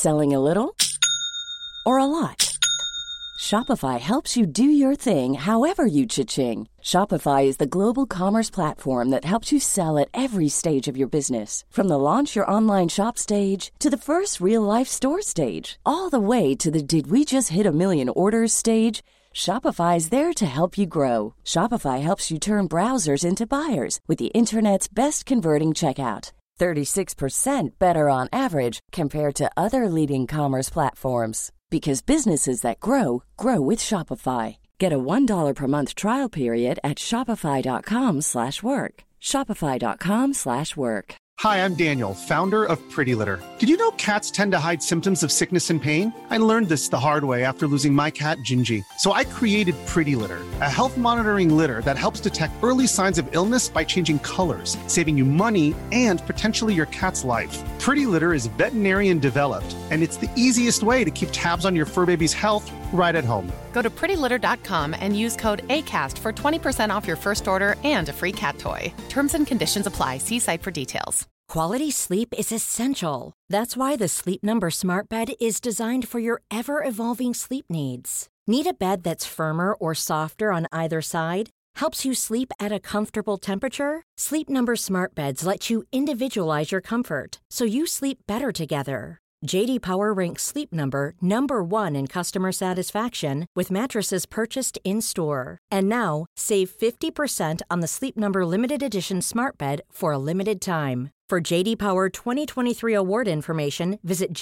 Selling a little or a lot? Shopify helps you do your thing however you cha-ching. Shopify is the global commerce platform that helps you sell at every stage of your business. From the launch your online shop stage to the first real-life store stage, all the way to the did we just hit a million orders stage. Shopify is there to help you grow. Shopify helps you turn browsers into buyers with the internet's best converting checkout. 36% better on average compared to other leading commerce platforms. Because businesses that grow, grow with Shopify. Get a $1 per month trial period at shopify.com/work. Shopify.com/work. Hi, I'm Daniel, founder of Pretty Litter. Did you know cats tend to hide symptoms of sickness and pain? I learned this the hard way after losing my cat, Gingy. So I created Pretty Litter, a health monitoring litter that helps detect early signs of illness by changing colors, saving you money and potentially your cat's life. Pretty Litter is veterinarian developed, and it's the easiest way to keep tabs on your fur baby's health right at home. Go to prettylitter.com and use code ACAST for 20% off your first order and a free cat toy. Terms and conditions apply. See site for details. Quality sleep is essential. That's why the Sleep Number Smart Bed is designed for your ever-evolving sleep needs. Need a bed that's firmer or softer on either side? Helps you sleep at a comfortable temperature? Sleep Number Smart Beds let you individualize your comfort, so you sleep better together. J.D. Power ranks Sleep Number number 1 in customer satisfaction with mattresses purchased in-store. And now, save 50% on the Sleep Number Limited Edition Smart Bed for a limited time. For J.D. Power 2023 award information, visit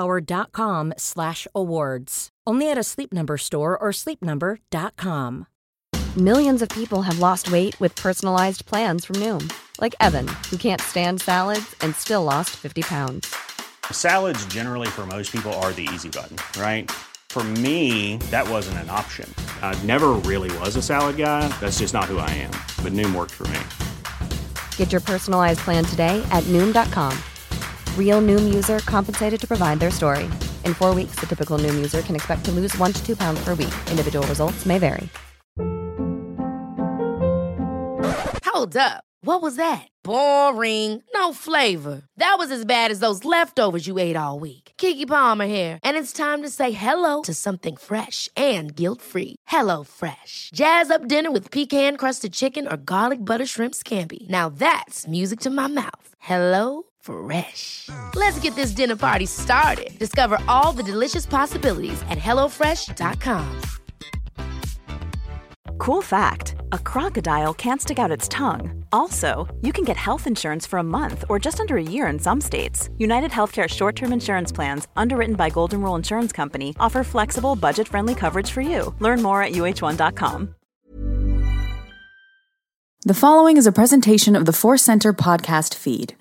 jdpower.com/awards. Only at a Sleep Number store or sleepnumber.com. Millions of people have lost weight with personalized plans from Noom. Like Evan, who can't stand salads and still lost 50 pounds. Salads generally for most people are the easy button, right? For me, that wasn't an option. I never really was a salad guy. That's just not who I am. But Noom worked for me. Get your personalized plan today at Noom.com. Real Noom user compensated to provide their story. In 4 weeks, the typical Noom user can expect to lose 1 to 2 pounds per week. Individual results may vary. Hold up. What was that? Boring. No flavor. That was as bad as those leftovers you ate all week. Keke Palmer here. And it's time to say hello to something fresh and guilt-free. Hello Fresh. Jazz up dinner with pecan-crusted chicken or garlic butter shrimp scampi. Now that's music to my mouth. Hello Fresh. Let's get this dinner party started. Discover all the delicious possibilities at hellofresh.com. Cool fact, a crocodile can't stick out its tongue. Also, you can get health insurance for a month or just under a year in some states. United Healthcare short-term insurance plans, underwritten by Golden Rule Insurance Company, offer flexible, budget-friendly coverage for you. Learn more at uh1.com. The following is a presentation of the Force Center podcast feed.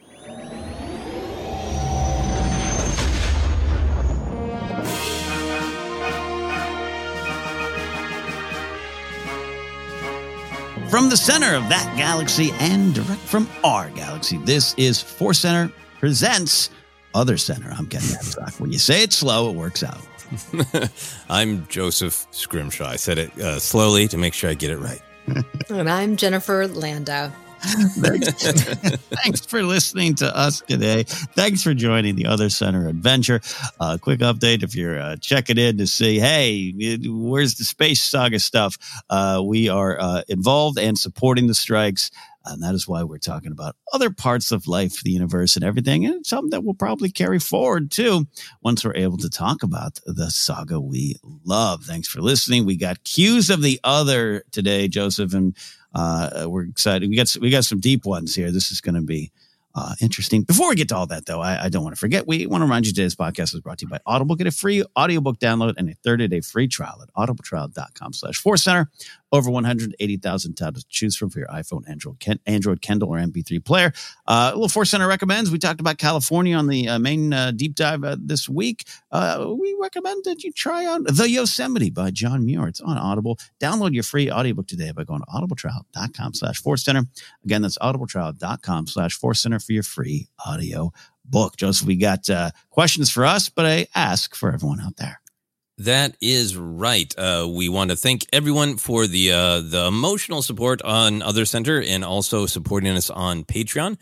From the center of that galaxy and direct from our galaxy, this is Force Center presents Other Center. I'm Ken Babcock. When you say it slow, it works out. I'm Joseph Scrimshaw. I said it slowly to make sure I get it right. And I'm Jennifer Landau. Thanks for listening to us today. Thanks for joining the Other Center adventure. Quick update if you're checking in to see, hey, where's the Space Saga stuff? We are involved and supporting the strikes. And that is why we're talking about other parts of life, the universe, and everything. And it's something that we'll probably carry forward, too, once we're able to talk about the saga we love. Thanks for listening. We got Cues of the Other today, Joseph, and we're excited. We got some deep ones here. This is going to be interesting. Before we get to all that, though, I don't want to forget, we want to remind you today's podcast is brought to you by Audible. Get a free audiobook download and a 30-day free trial at audibletrial.com/forcecenter. Over 180,000 titles to choose from for your iPhone, Android, Kindle, or MP3 player. A little Force Center recommends. We talked about California on the main deep dive this week. We recommend that you try out The Yosemite by John Muir. It's on Audible. Download your free audiobook today by going to audibletrial.com/forcecenter. Again, that's audibletrial.com/forcecenter for your free audio book. Joseph, we got questions for us, but I ask for everyone out there. That is right. We want to thank everyone for the emotional support on Other Center and also supporting us on Patreon.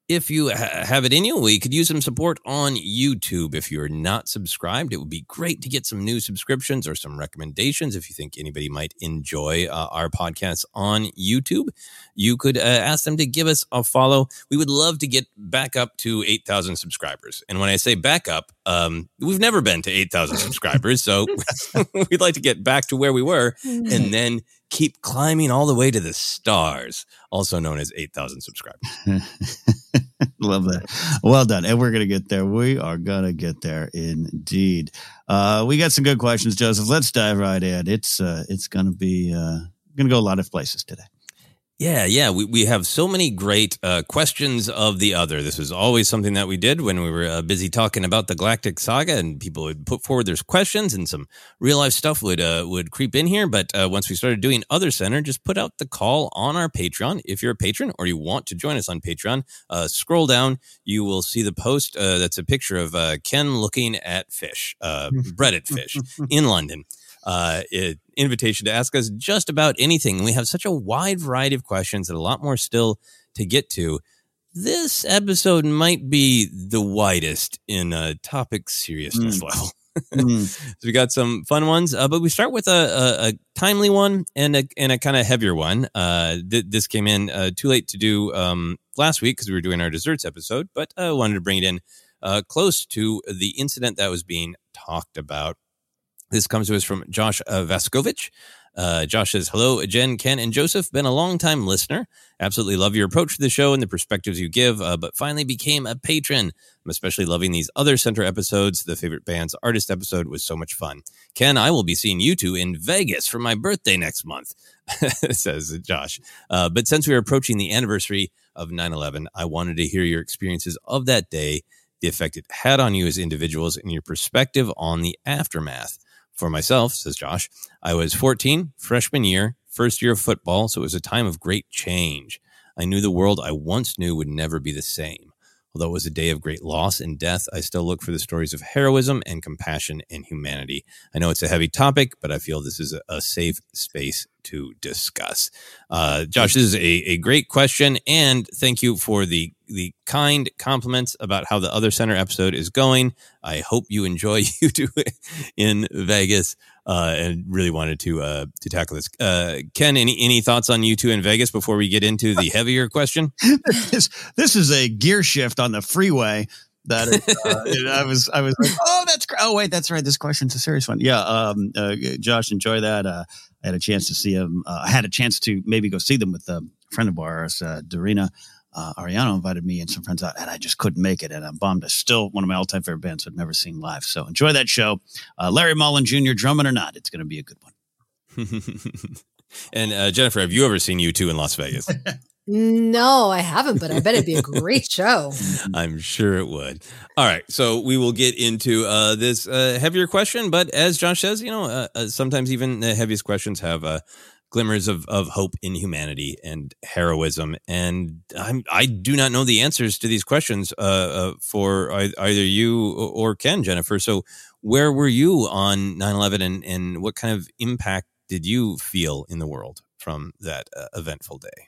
if you have it in you, we could use some support on YouTube. If you're not subscribed, it would be great to get some new subscriptions or some recommendations. If you think anybody might enjoy our podcasts on YouTube, you could ask them to give us a follow. We would love to get back up to 8,000 subscribers. And when I say back up, we've never been to 8,000 subscribers. So we'd like to get back to where we were and then keep climbing all the way to the stars, also known as 8,000 subscribers. Love that. Well done. And we're going to get there. We are going to get there indeed. We got some good questions, Joseph. Let's dive right in. It's going to be going to go a lot of places today. Yeah. We have so many great questions of the other. This was always something that we did when we were busy talking about the Galactic Saga, and people would put forward their questions, and some real life stuff would creep in here. But once we started doing Other Center, just put out the call on our Patreon. If you're a patron or you want to join us on Patreon, scroll down. You will see the post. That's a picture of Ken looking at fish, breaded fish in London. Invitation to ask us just about anything. And we have such a wide variety of questions and a lot more still to get to. This episode might be the widest in topic seriousness level. So we got some fun ones, but we start with a timely one and a kind of heavier one. This came in too late to do last week because we were doing our desserts episode, but I wanted to bring it in close to the incident that was being talked about. This comes to us from Josh Vaskovich. Josh says, hello, Jen, Ken, and Joseph. Been a long-time listener. Absolutely love your approach to the show and the perspectives you give, but finally became a patron. I'm especially loving these Other Center episodes. The Favorite Bands Artist episode was so much fun. Ken, I will be seeing you two in Vegas for my birthday next month, says Josh. But since we are approaching the anniversary of 9/11, I wanted to hear your experiences of that day, the effect it had on you as individuals, and your perspective on the aftermath. For myself, says Josh, I was 14, freshman year, first year of football, so it was a time of great change. I knew the world I once knew would never be the same. Although it was a day of great loss and death, I still look for the stories of heroism and compassion and humanity. I know it's a heavy topic, but I feel this is a safe space to discuss. Josh, this is a great question, and thank you for the kind compliments about how the Other Center episode is going. I hope you enjoy U2 in Vegas, and really wanted to tackle this. Ken, any thoughts on U2 in Vegas before we get into the heavier question? This is a gear shift on the freeway. That is, I was like, oh, that's great. Oh, wait, that's right. This question's a serious one. Yeah, Josh, enjoy that. I had a chance to see him. I had a chance to maybe go see them with a friend of ours, Darina. Ariano invited me and some friends out, and I just couldn't make it. And I'm bummed. It's still one of my all-time favorite bands I've never seen live. So enjoy that show. Larry Mullen Jr., drumming or not, it's going to be a good one. And Jennifer, have you ever seen U2 in Las Vegas? No, I haven't, but I bet it'd be a great show. I'm sure it would. All right. So we will get into this heavier question. But as Josh says, sometimes even the heaviest questions have glimmers of hope in humanity and heroism. And I do not know the answers to these questions for either you or Ken, Jennifer. So where were you on 9/11 and what kind of impact did you feel in the world from that eventful day?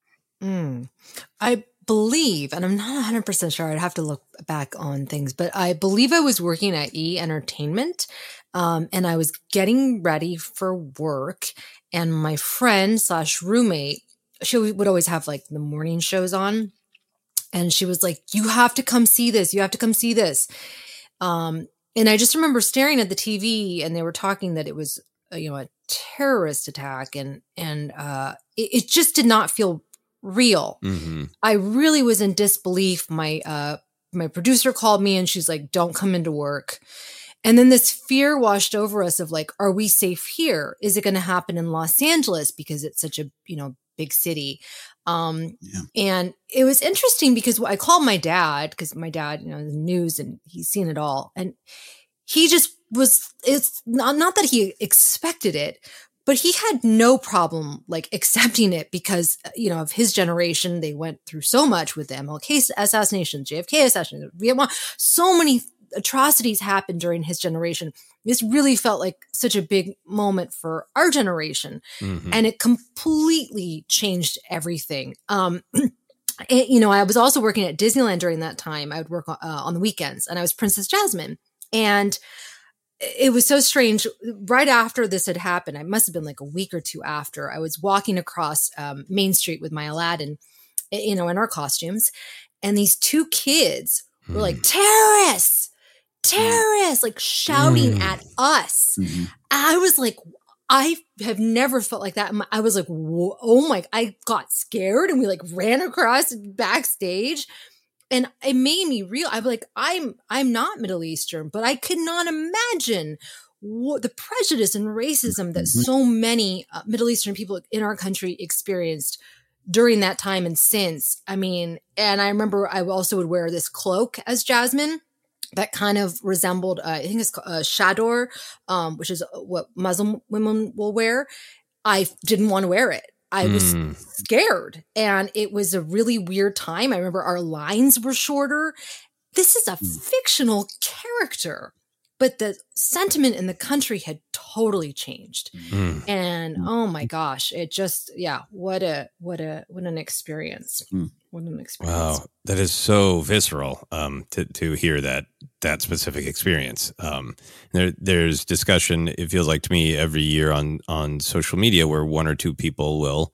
I believe, and I'm not 100% sure, I'd have to look back on things, but I believe I was working at E! Entertainment, and I was getting ready for work, and my friend / roommate, she would always have like the morning shows on, and she was like, you have to come see this. You have to come see this. And I just remember staring at the TV, and they were talking that it was, a terrorist attack, and it just did not feel real. Mm-hmm. I really was in disbelief. My producer called me and she's like, don't come into work. And then this fear washed over us of like, are we safe here? Is it going to happen in Los Angeles? Because it's such a, big city. And it was interesting because I called my dad, because my dad, the news and he's seen it all. And he just it's not that he expected it, but he had no problem like accepting it because, of his generation, they went through so much with the MLK assassination, JFK assassination, Vietnam. So many atrocities happened during his generation. This really felt like such a big moment for our generation. Mm-hmm. And it completely changed everything. I was also working at Disneyland during that time. I would work on the weekends, and I was Princess Jasmine. And it was so strange. Right after this had happened, it must have been like a week or two after, I was walking across Main Street with my Aladdin, in our costumes. And these two kids were like, terrorists, like shouting at us. Mm-hmm. I was like, I have never felt like that. I was like, whoa, oh my, I got scared, and we like ran across backstage, and it made me real. I'm like, I'm not Middle Eastern, but I could not imagine what the prejudice and racism that so many Middle Eastern people in our country experienced during that time and since. I mean, and I remember I also would wear this cloak as Jasmine that kind of resembled, I think it's chador, which is what Muslim women will wear. I didn't want to wear it. I was scared, and it was a really weird time. I remember our lines were shorter. This is a fictional character, but the sentiment in the country had totally changed. And oh my gosh, it just, what an experience. What an experience. Wow. That is so visceral, to hear that specific experience. There's discussion, it feels like to me, every year on social media where one or two people will,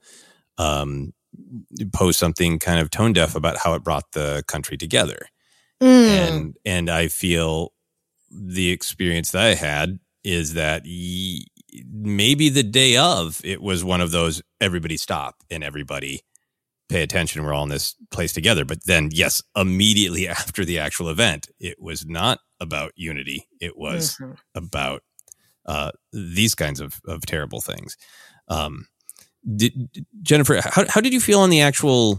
post something kind of tone deaf about how it brought the country together. And I feel the experience that I had is that maybe the day of, it was one of those, everybody stop and everybody pay attention. We're all in this place together. But then, yes, immediately after the actual event, it was not about unity. It was about these kinds of terrible things. Jennifer, how did you feel on the actual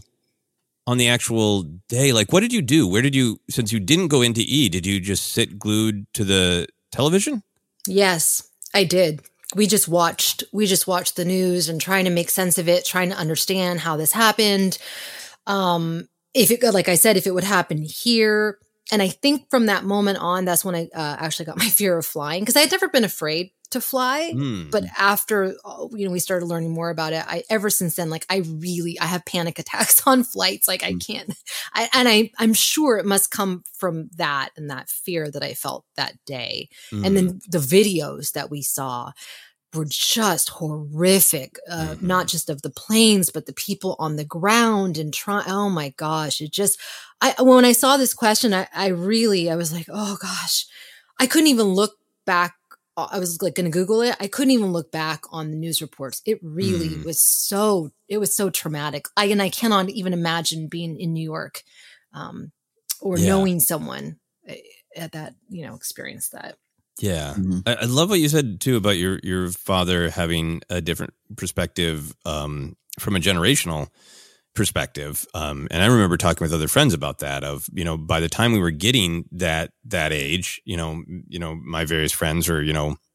day? Like, what did you do? Where did you, since you didn't go into E, did you just sit glued to the television? Yes, I did. We just watched the news and trying to make sense of it, trying to understand how this happened. If it would happen here. And I think from that moment on, that's when I actually got my fear of flying, because I had never been afraid to fly. But after, we started learning more about it, ever since then, like I have panic attacks on flights. Like I can't, I'm sure it must come from that and that fear that I felt that day. And then the videos that we saw were just horrific, not just of the planes, but the people on the ground and oh my gosh, when I saw this question, I was like, oh gosh, I couldn't even look back. I was like going to Google it. I couldn't even look back on the news reports. It really was so traumatic. I cannot even imagine being in New York, or knowing someone that, experienced that. Yeah. I love what you said too about your father having a different perspective, from a generational perspective. And I remember talking with other friends about that of, by the time we were getting that age, my various friends are,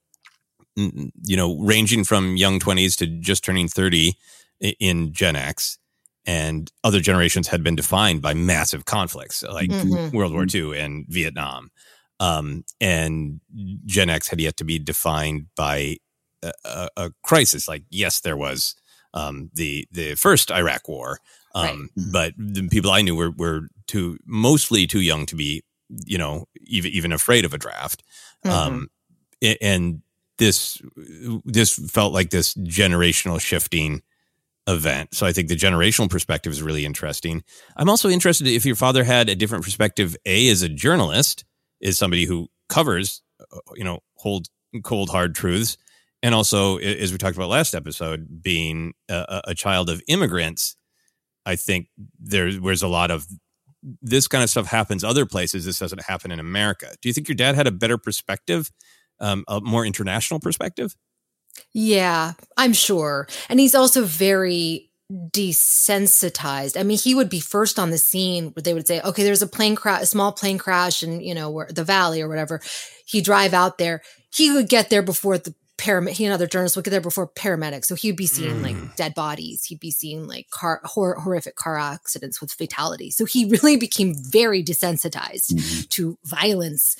ranging from young 20s to just turning 30 in Gen X, and other generations had been defined by massive conflicts like World War II and Vietnam. And Gen X had yet to be defined by a crisis. Like, yes, there was the first Iraq War, but the people I knew were mostly too young to be, even afraid of a draft. And this felt like this generational shifting event. So I think the generational perspective is really interesting. I'm also interested if your father had a different perspective, as a journalist, is somebody who covers, hold cold, hard truths. And also, as we talked about last episode, being a child of immigrants, I think there's a lot of this kind of stuff happens other places. This doesn't happen in America. Do you think your dad had a better perspective, a more international perspective? Yeah, I'm sure. And he's also very desensitized. I mean, he would be first on the scene where they would say, okay, there's a small plane crash in, where the valley or whatever. He'd drive out there. He would get there before the he and other journalists would get there before paramedics. So he'd be seeing like dead bodies. He'd be seeing like horrific car accidents with fatalities. So he really became very desensitized to violence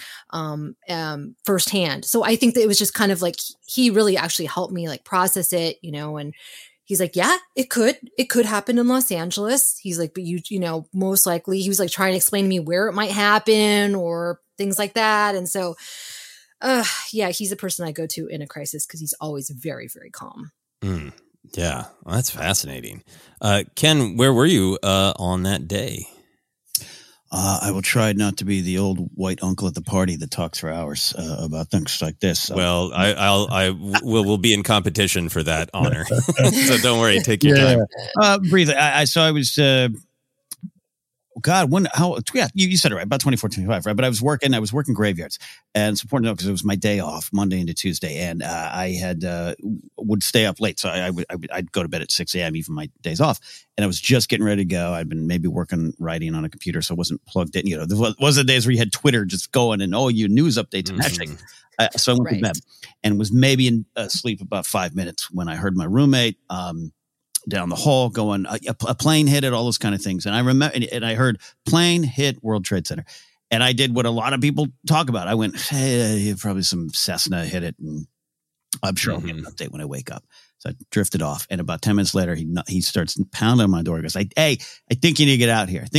firsthand. So I think that it was just kind of like he really actually helped me like process it, and he's like, yeah, it could happen in Los Angeles. He's like, but you know, most likely, he was like trying to explain to me where it might happen or things like that. And so, yeah, he's the person I go to in a crisis because he's always very, very calm. Yeah, well, that's fascinating. Ken, where were you on that day? I will try not to be the old white uncle at the party that talks for hours about things like this. Well, we'll be in competition for that honor, so don't worry. Take your time. Briefly, I was. God, you said it right, about 24, 25, right? But I was working graveyards, and it's important to know because it was my day off, Monday into Tuesday, and I had would stay up late, so I'd go to bed at 6 a.m. even my days off, and I was just getting ready to go. I'd been maybe writing on a computer, so I wasn't plugged in. You know, there was the days where you had Twitter just going and your news updates and that thing. So I went to bed and was maybe asleep about 5 minutes when I heard my roommate down the hall going, a plane hit it, all those kind of things. And I remember, and I heard plane hit World Trade Center. And I did what a lot of people talk about. I went, hey, probably some Cessna hit it. And I'm sure I'll get an update when I wake up. So I drifted off. And about 10 minutes later, he starts pounding on my door. He goes, hey, I think you need to get out here.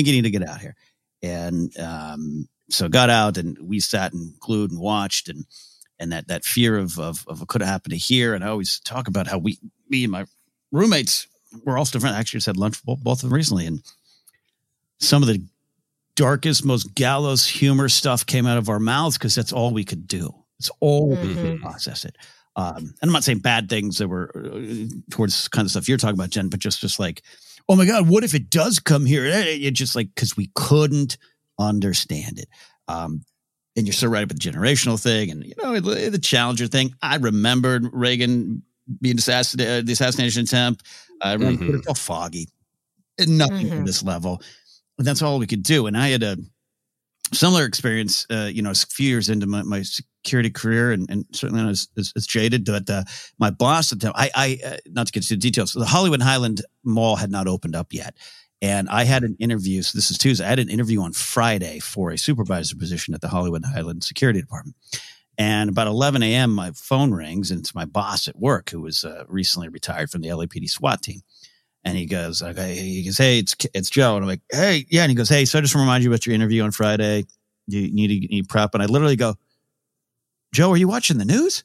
And so I got out and we sat and glued and watched. And that fear of what could have happened to here. And I always talk about how me and my roommates were also different. I actually just had lunch with both of them recently, and some of the darkest, most gallows humor stuff came out of our mouths because that's all we could do. It's all we could process it. And I'm not saying bad things that were towards kind of stuff you're talking about, Jen, but just like, oh my God, what if it does come here? It's just like, because we couldn't understand it. And you're so right about the generational thing and, the Challenger thing. I remembered Reagan being the assassination attempt. I remember it was all foggy and nothing to this level. And that's all we could do. And I had a similar experience, a few years into my security career, and certainly not as jaded, but my boss at the time, I not to get into the details, the Hollywood Highland Mall had not opened up yet. And I had an interview. So this is Tuesday. I had an interview on Friday for a supervisor position at the Hollywood Highland Security Department. And about 11 a.m., my phone rings, and it's my boss at work who was recently retired from the LAPD SWAT team. And he goes, hey, it's Joe. And I'm like, hey, yeah. And he goes, hey, so I just want to remind you about your interview on Friday. You need prep. And I literally go, Joe, are you watching the news?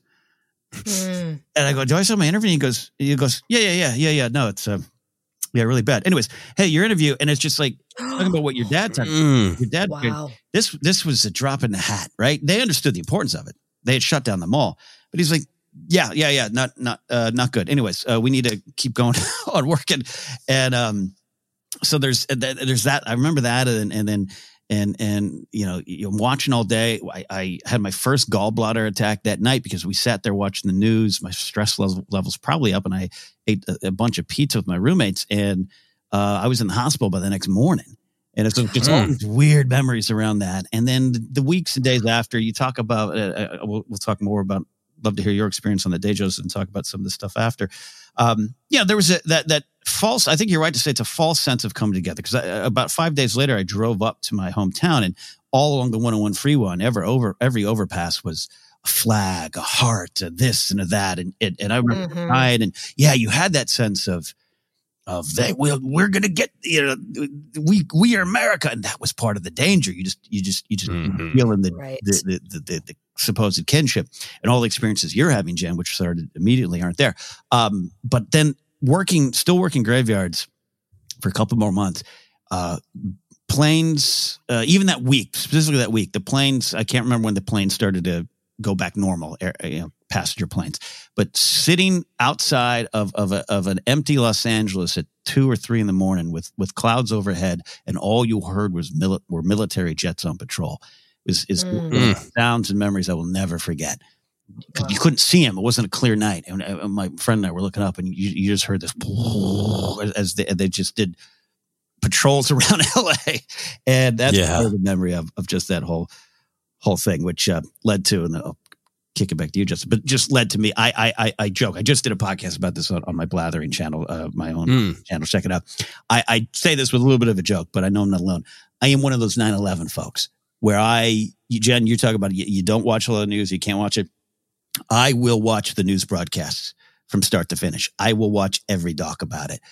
And I go, do I saw my interview? And he goes, yeah. No, it's really bad. Anyways, hey, your interview, and it's just like talking about what your dad told me. Your dad, wow. This was a drop in the hat, right? They understood the importance of it. They had shut down the mall, but he's like, yeah, not good. Anyways, we need to keep going on working, and so there's that. I remember that, and then you're watching all day. I had my first gallbladder attack that night because we sat there watching the news. My stress levels probably up, and I ate a bunch of pizza with my roommates, and I was in the hospital by the next morning. And it's just all these weird memories around that. And then the weeks and days after, you talk about, we'll talk more about, love to hear your experience on the day, Joseph, and talk about some of the stuff after. There was that false, I think you're right to say it's a false sense of coming together. Because about 5 days later, I drove up to my hometown, and all along the 101 freeway, every overpass was a flag, a heart, a this and a that. And I remember crying, and you had that sense of we're going to get, we are America. And that was part of the danger. You just feeling the supposed kinship, and all the experiences you're having, Jen, which started immediately, aren't there. But then still working graveyards for a couple more months, planes, even that week, specifically that week, the planes, I can't remember when the planes started to go back normal, passenger planes, but sitting outside of an empty Los Angeles at 2 or 3 in the morning with clouds overhead, and all you heard were military jets on patrol. Is sounds and memories I will never forget. Because you couldn't see them. It wasn't a clear night. And my friend and I were looking up, and you just heard this as they just did patrols around LA. And that's part of the memory of just that whole thing, which led to, and I'll kick it back to you, Justin, but just led to me. I joke. I just did a podcast about this on my Blathering channel, my own channel. Check it out. I say this with a little bit of a joke, but I know I'm not alone. I am one of those 9/11 folks where Jen, you talk about it, you don't watch a lot of news. You can't watch it. I will watch the news broadcasts from start to finish. I will watch every doc about it.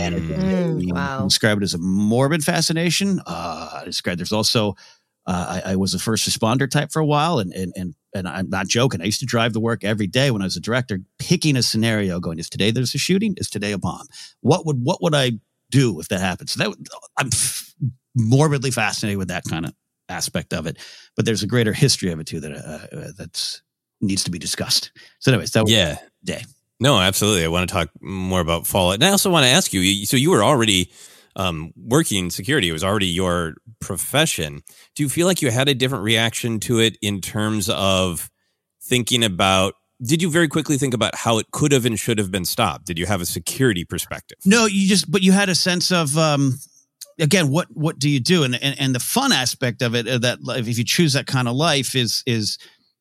And Wow. describe it as a morbid fascination. I describe there's also, I was a first responder type for a while, and I'm not joking. I used to drive to work every day when I was a director, picking a scenario, going, is today there's a shooting? Is today a bomb? What would I do if that happens? So I'm morbidly fascinated with that kind of aspect of it. But there's a greater history of it too that needs to be discussed. So anyways, that was the day. No, absolutely. I want to talk more about Fallout. And I also want to ask you, so you were already working security. It was already your profession. Do you feel like you had a different reaction to it in terms of thinking about, did you very quickly think about how it could have and should have been stopped? Did you have a security perspective? No, but you had a sense of, again, what do you do? And the fun aspect of it, that if you choose that kind of life is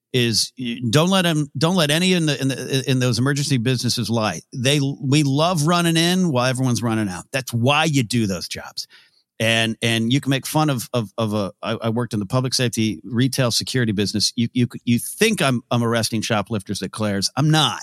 don't let any in those emergency businesses lie. We love running in while everyone's running out. That's why you do those jobs. And you can make fun of I worked in the public safety retail security business. You think I'm arresting shoplifters at Claire's. I'm not.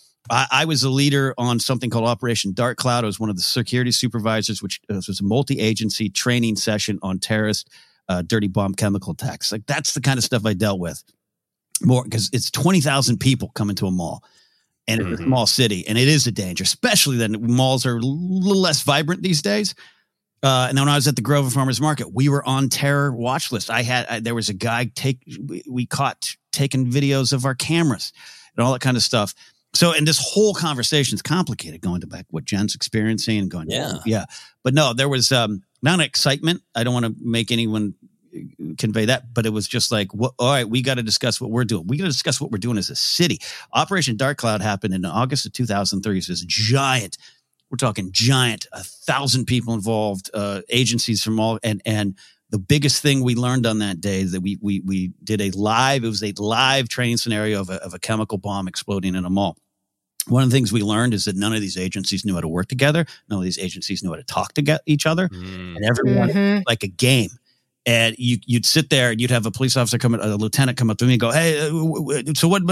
I was a leader on something called Operation Dark Cloud. I was one of the security supervisors, which was a multi-agency training session on terrorist dirty bomb chemical attacks. Like, that's the kind of stuff I dealt with. More because it's 20,000 people coming to a mall, and it's a small city, and it is a danger, especially that malls are a little less vibrant these days. And then when I was at the Grover Farmers Market, we were on terror watch list. There was a guy we caught taking videos of our cameras and all that kind of stuff. So, and this whole conversation is complicated, going to back what Jen's experiencing and going, yeah. But no, there was not an excitement. I don't want to make anyone convey that, but it was just like, all right, we got to discuss what we're doing. We got to discuss what we're doing as a city. Operation Dark Cloud happened in August of 2003. It's this giant, we're talking giant, 1,000 people involved, agencies from all, and the biggest thing we learned on that day is that we did it was a live training scenario of a chemical bomb exploding in a mall. One of the things we learned is that none of these agencies knew how to work together. None of these agencies knew how to talk to each other, and everyone like a game. And you'd sit there and you'd have a police officer a lieutenant come up to me and go, hey, so what,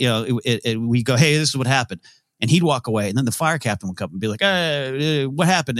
we go, hey, this is what happened. And he'd walk away. And then the fire captain would come and be like, what happened?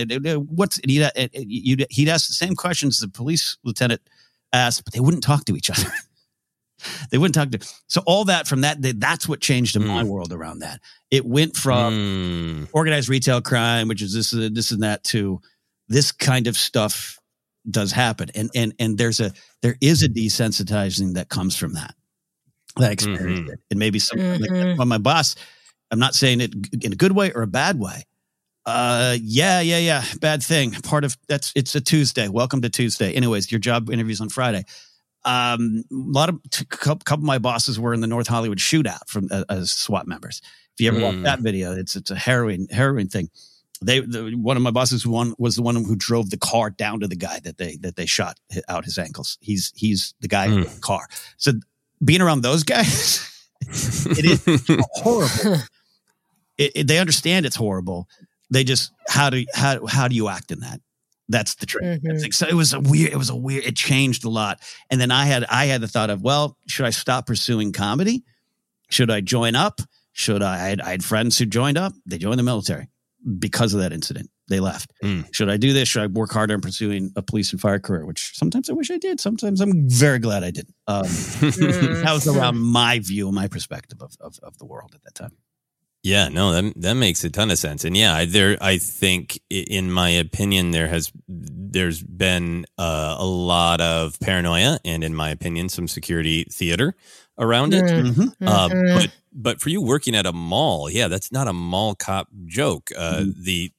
He'd ask the same questions the police lieutenant asked, but they wouldn't talk to each other. They wouldn't talk to. So all that from that day, that's what changed in my world around that. It went from organized retail crime, which is this and that, to this kind of stuff does happen. And there is a desensitizing that comes from that experience. And maybe something like that. But my boss, I'm not saying it in a good way or a bad way. Yeah. Bad thing. Part of it's a Tuesday. Welcome to Tuesday. Anyways, your job interview's on Friday. A couple of my bosses were in the North Hollywood shootout as SWAT members. If you ever watch that video, it's a harrowing thing. One of my bosses was the one who drove the car down to the guy that they shot out his ankles. He's the guy in the car. So being around those guys, it is horrible. They understand it's horrible. They just how do you act in that? That's the trick. So it was a weird. It changed a lot. And then I had the thought of, well, should I stop pursuing comedy? Should I join up? I had friends who joined up. They joined the military because of that incident. They left. Should I do this? Should I work harder in pursuing a police and fire career? Which sometimes I wish I did. Sometimes I'm very glad I didn't. That was around my view, my perspective of the world at that time. Yeah, no, that makes a ton of sense. And yeah, I think, in my opinion, there's been a lot of paranoia, and in my opinion, some security theater around it. But for you working at a mall, yeah, that's not a mall cop joke. The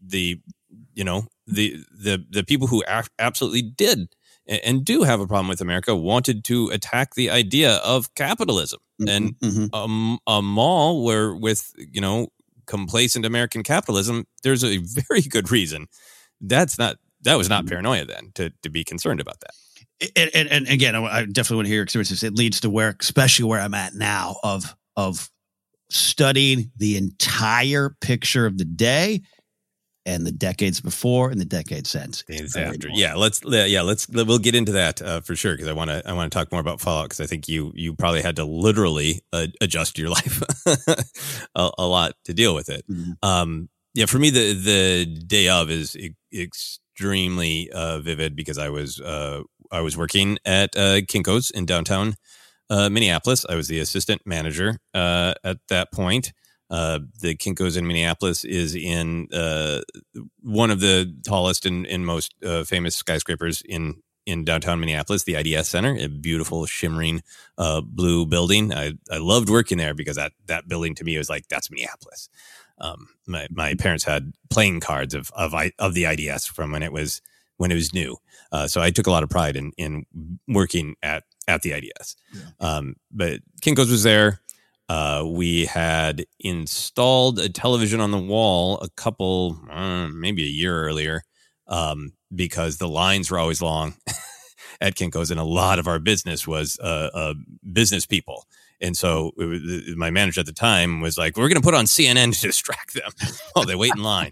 people who absolutely did and do have a problem with America wanted to attack the idea of capitalism. And a mall where with, complacent American capitalism, there's a very good reason that was not paranoia then to be concerned about that. And again, I definitely want to hear your experiences. It leads to especially where I'm at now of studying the entire picture of the day and the decades before and the decades since. Days after. Yeah, we'll get into that for sure, because I want to talk more about Fallout, because I think you probably had to literally adjust your life a lot to deal with it. Yeah, for me the day of is extremely vivid, because I was working at Kinko's in downtown Minneapolis. I was the assistant manager at that point. The Kinko's in Minneapolis is in one of the tallest and most famous skyscrapers in downtown Minneapolis, the IDS Center, a beautiful shimmering blue building. I loved working there, because that building to me was like, that's Minneapolis. My parents had playing cards of the IDS from when it was new. So I took a lot of pride in working at the IDS. Yeah. But Kinko's was there. We had installed a television on the wall maybe a year earlier, because the lines were always long at Kinko's, and a lot of our business was business people. And so my manager at the time was like, we're going to put on CNN to distract them while they wait in line.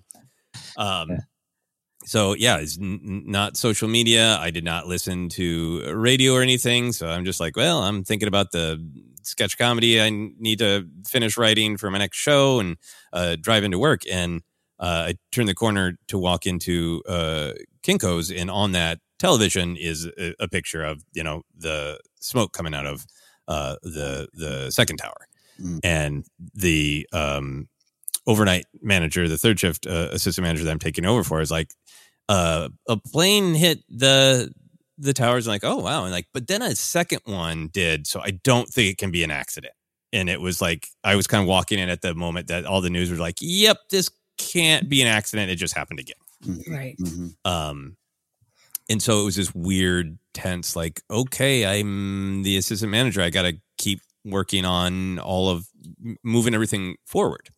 So yeah, it's not social media. I did not listen to radio or anything. So I'm just like, well, I'm thinking about the sketch comedy I need to finish writing for my next show, and drive into work. And I turned the corner to walk into Kinko's, and on that television is a picture of, the smoke coming out of the second tower. And the overnight manager, the third shift assistant manager that I'm taking over for, is like, a plane hit the towers, and like, oh wow, and like, but then a second one did, so I don't think it can be an accident. And it was like, I was kind of walking in at the moment that all the news was like, yep, this can't be an accident, it just happened again. Right. And so it was this weird, tense, like, okay, I'm the assistant manager, I got to keep working on all of moving everything forward.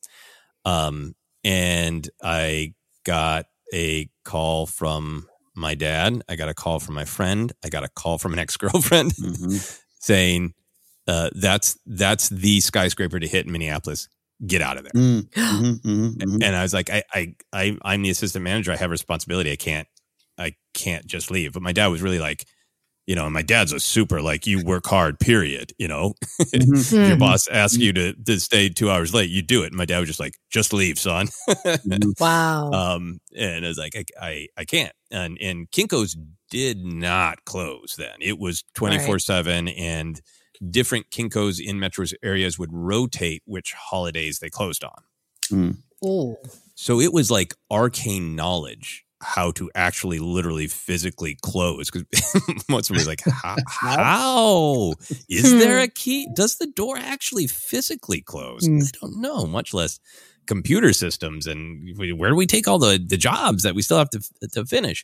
And I got a call from my dad. I got a call from my friend. I got a call from an ex-girlfriend saying, that's the skyscraper to hit in Minneapolis. Get out of there. And I was like, I'm the assistant manager. I have responsibility. I can't just leave. But my dad was really like, and my dad's a super, like, you work hard, period. If your boss asks you to stay 2 hours late, you do it. And my dad was just like, just leave, son. Wow. And I was like, I can't. And Kinko's did not close then. It was 24/7, and different Kinko's in metro areas would rotate which holidays they closed on. Oh. So it was like arcane knowledge how to actually literally physically close, because most of them were like, how is there a key? Does the door actually physically close? I don't know, much less computer systems, and where do we take all the jobs that we still have to finish?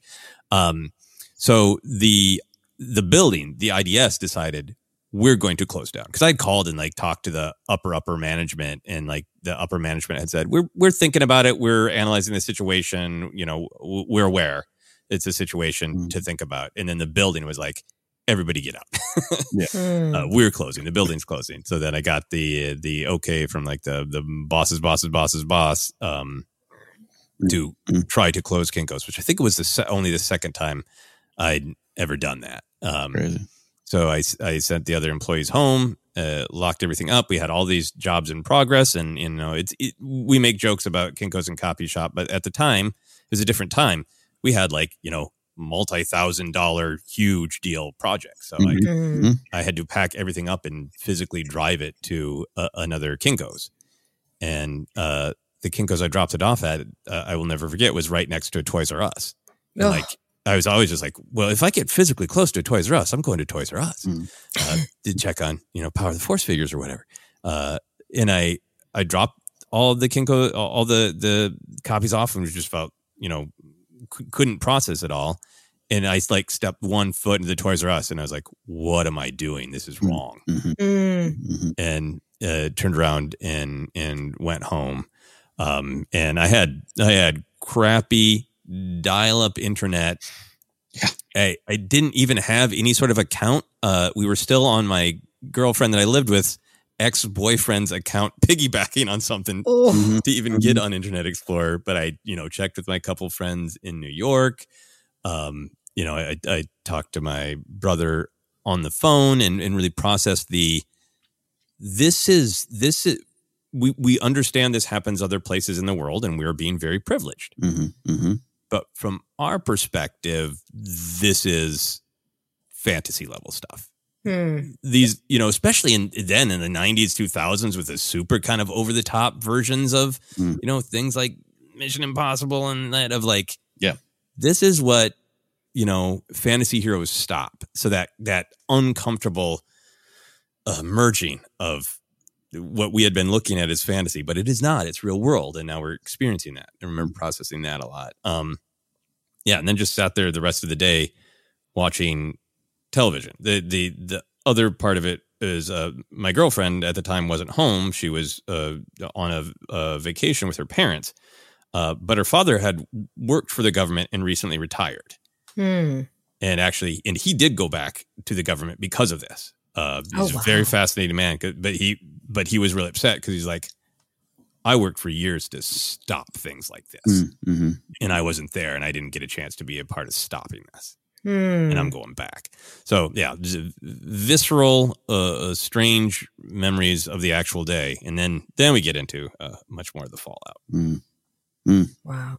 So the building, the IDS, decided we're going to close down, because I'd called and like talked to the upper management, and like the upper management had said, we're thinking about it, we're analyzing the situation, we're aware it's a situation to think about. And then the building was like, everybody get out. We're closing, the building's closing. So then I got the okay from like the boss's boss to try to close Kinko's, which I think it was only the second time I'd ever done that. Crazy. So I sent the other employees home, locked everything up. We had all these jobs in progress, and we make jokes about Kinko's and Copy Shop, but at the time, it was a different time. We had like, multi-$1,000 huge deal projects. So I had to pack everything up and physically drive it to another Kinko's. And the Kinko's I dropped it off at, I will never forget, was right next to a Toys R Us. And like, I was always just like, well, if I get physically close to a Toys R Us, I'm going to Toys R Us. Did check on, Power of the Force figures or whatever. And I dropped all the Kinko, all the copies off, and just felt, couldn't process it all. And I like stepped one foot into the Toys R Us, and I was like, what am I doing? This is wrong. And turned around and went home. And I had crappy dial-up internet. I didn't even have any sort of account. We were still on my girlfriend that I lived with ex-boyfriend's account piggybacking on something to even get on Internet Explorer. But I, checked with my couple friends in New York. I talked to my brother on the phone and really processed we understand this happens other places in the world and we're being very privileged. But from our perspective, this is fantasy level stuff. These, especially in the 90s, 2000s with the super kind of over the top versions of, things like Mission Impossible and that of like, this is what, fantasy heroes stop. So that uncomfortable merging of what we had been looking at as fantasy, but it is not, it's real world. And now we're experiencing that. I remember processing that a lot. And then just sat there the rest of the day watching television. The other part of it is my girlfriend at the time wasn't home. She was on a vacation with her parents, but her father had worked for the government and recently retired. And he did go back to the government because of this. He's a very fascinating man, but he was really upset because he's like, I worked for years to stop things like this, and I wasn't there, and I didn't get a chance to be a part of stopping this. And I'm going back. So visceral, strange memories of the actual day, and then we get into much more of the fallout. Wow.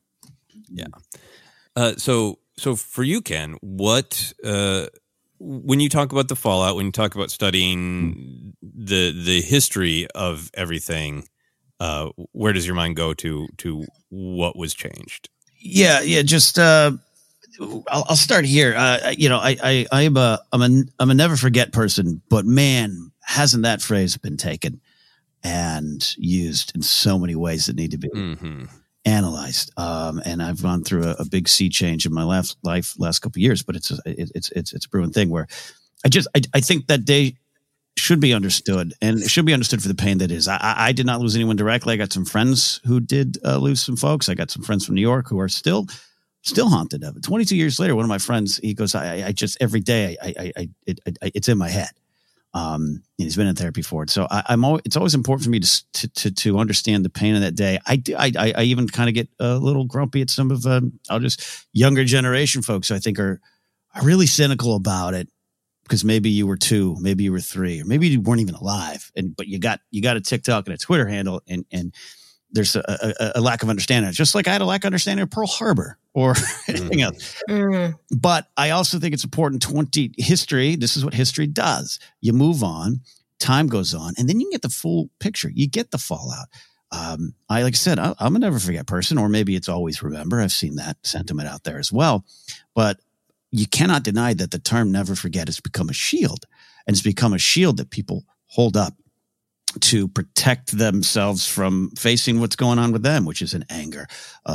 Yeah. So for you, Ken, what when you talk about the fallout, when you talk about studying the history of everything, where does your mind go to what was changed? Just I'll start here. I'm a never forget person, but man, hasn't that phrase been taken and used in so many ways that need to be analyzed. And I've gone through a big sea change in my last couple of years, but it's a brewing thing where I think that day should be understood, and it should be understood for the pain that is. I did not lose anyone directly. I got some friends who did lose some folks. I got some friends from New York who are still haunted of it. 22 years later, one of my friends, he goes, I just, every day, it's in my head. He's been in therapy for it. So it's always important for me to understand the pain of that day. I even kind of get a little grumpy at some of, younger generation folks who I think are really cynical about it because maybe you were 2, maybe you were 3, or maybe you weren't even alive. But you got a TikTok and a Twitter handle and there's a lack of understanding. Just like I had a lack of understanding of Pearl Harbor or anything else. But I also think it's important history. This is what history does. You move on, time goes on, and then you get the full picture. You get the fallout. Like I said, I'm a never forget person, or maybe it's always remember. I've seen that sentiment out there as well. But you cannot deny that the term never forget has become a shield, and it's become a shield that people hold up to protect themselves from facing what's going on with them, which is an anger,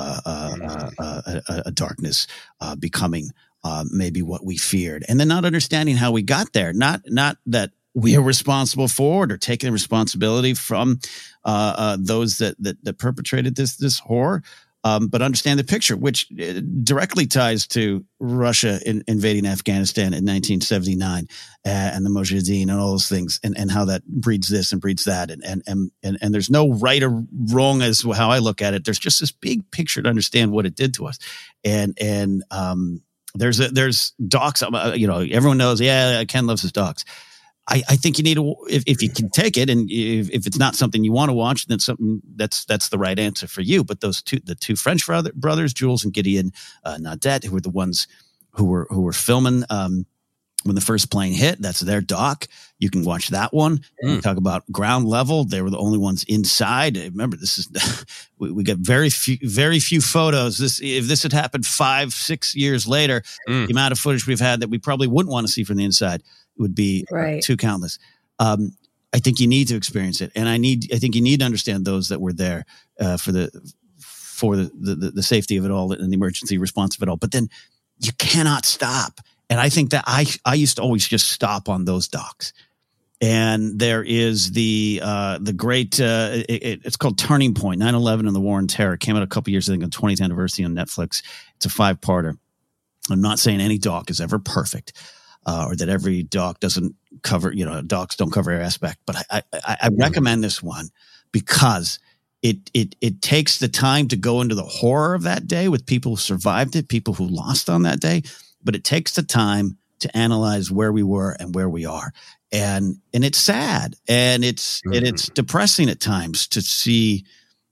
a darkness, becoming maybe what we feared, and then not understanding how we got there. Not that we are responsible for it or taking responsibility from those that perpetrated this horror. But understand the picture, which directly ties to Russia invading Afghanistan in 1979 and the Mujahideen and all those things, and how that breeds this and breeds that. And there's no right or wrong as how I look at it. There's just this big picture to understand what it did to us. And there's docs, everyone knows, Ken loves his docs. I think you need to, if you can take it, and if it's not something you want to watch, then something that's the right answer for you. But the two French brothers, Jules and Gideon Naudet, who were the ones who were filming when the first plane hit, that's their doc. You can watch that one. We talk about ground level. They were the only ones inside. Remember, this is we got very few photos. If this had happened 5-6 years later, the amount of footage we've had that we probably wouldn't want to see from the inside would be too countless. I think you need to experience it, and I think you need to understand those that were there for the safety of it all and the emergency response of it all. But then you cannot stop. And I think that I used to always just stop on those docs. And there is the great it's called Turning Point, 9/11 and the War on Terror. It came out a couple years, I think, on 20th anniversary on Netflix. It's a 5-parter. I'm not saying any doc is ever perfect. or that every doc doesn't cover, docs don't cover every aspect. But I recommend this one because it takes the time to go into the horror of that day with people who survived it, people who lost on that day, but it takes the time to analyze where we were and where we are. And it's sad and it's depressing at times to see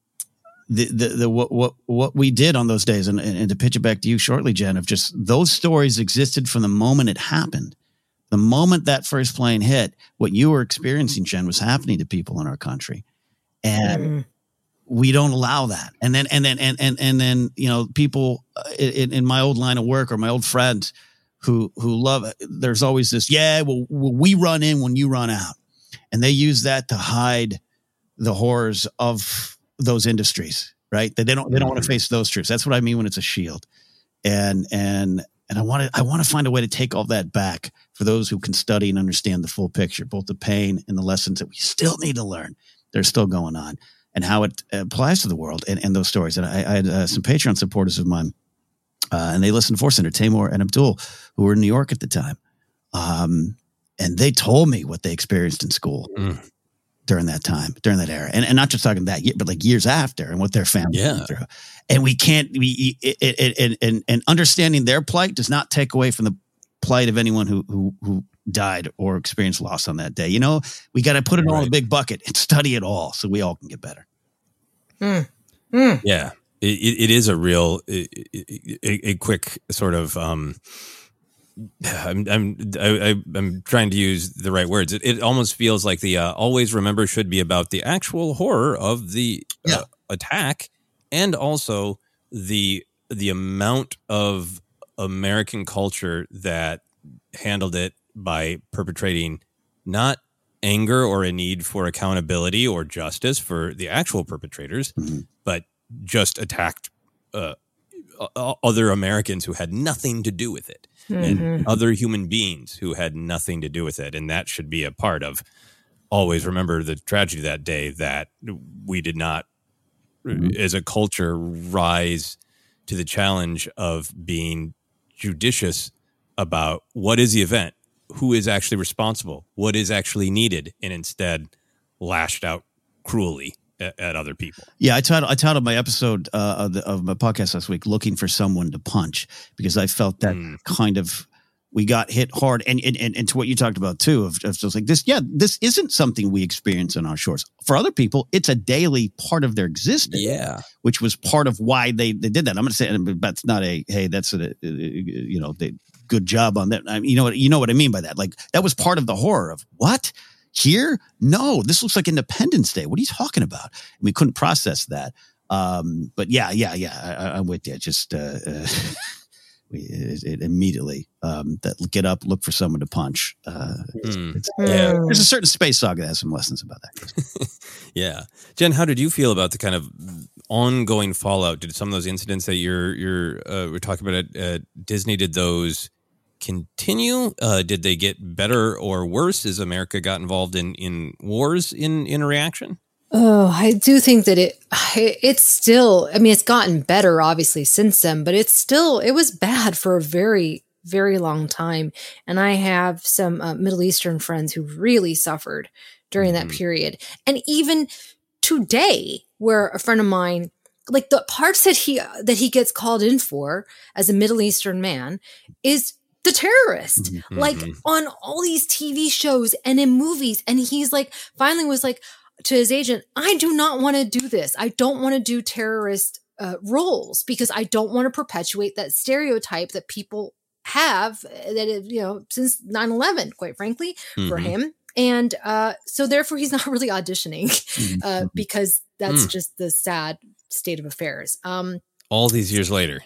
what we did on those days. And to pitch it back to you shortly, Jen, of just those stories existed from the moment it happened. The moment that first plane hit, what you were experiencing, Jen, was happening to people in our country. And we don't allow that. And then, people in my old line of work or my old friends who love it, there's always this, we run in when you run out. And they use that to hide the horrors of those industries, right? They don't want to face those truths. That's what I mean when it's a shield. And I want to find a way to take all that back for those who can study and understand the full picture, both the pain and the lessons that we still need to learn. They're still going on, and how it applies to the world and those stories. And I had some Patreon supporters of mine, and they listened to Force Center, Tamor and Abdul, who were in New York at the time. And they told me what they experienced in school during that time, during that era. And not just talking that year, but like years after, and what their family went through. And we can't and understanding their plight does not take away from the plight of anyone who died or experienced loss on that day. We got to put it all in a big bucket and study it all so we all can get better. Yeah, it is a real, a quick sort of, I'm trying to use the right words. It almost feels like the always remember should be about the actual horror of the attack, and also the amount of American culture that handled it by perpetrating not anger or a need for accountability or justice for the actual perpetrators, but just attacked other Americans who had nothing to do with it, and other human beings who had nothing to do with it. And that should be a part of always remember the tragedy that day, that we did not, as a culture, rise to the challenge of being judicious about what is the event, who is actually responsible, what is actually needed, and instead lashed out cruelly at other people. Yeah, I titled my episode of my podcast last week, "Looking for Someone to Punch," because I felt that kind of, we got hit hard. And to what you talked about too, of just like this, this isn't something we experience on our shores. For other people, it's a daily part of their existence. Yeah. Which was part of why they did that. I'm going to say that's not that's good job on that. I mean, you know what I mean by that. Like, that was part of the horror of what? Here? No, this looks like Independence Day. What are you talking about? And we couldn't process that. But I'm with you. Just it immediately that get up, look for someone to punch. There's a certain space saga that has some lessons about that. Yeah, Jen, how did you feel about the kind of ongoing fallout? Did some of those incidents that we're talking about at Disney, did those continue? Did they get better or worse as America got involved in wars in reaction? Oh, I do think that it's still, I mean, it's gotten better obviously since then, but it was bad for a very, very long time. And I have some Middle Eastern friends who really suffered during that period. And even today, where a friend of mine, like the parts that he gets called in for as a Middle Eastern man is the terrorist, like on all these TV shows and in movies. And he's like, finally was like, to his agent, I do not want to do this. I don't want to do terrorist roles because I don't want to perpetuate that stereotype that people have that, since 9/11, quite frankly, for him. And so therefore he's not really auditioning because that's just the sad state of affairs. All these years later,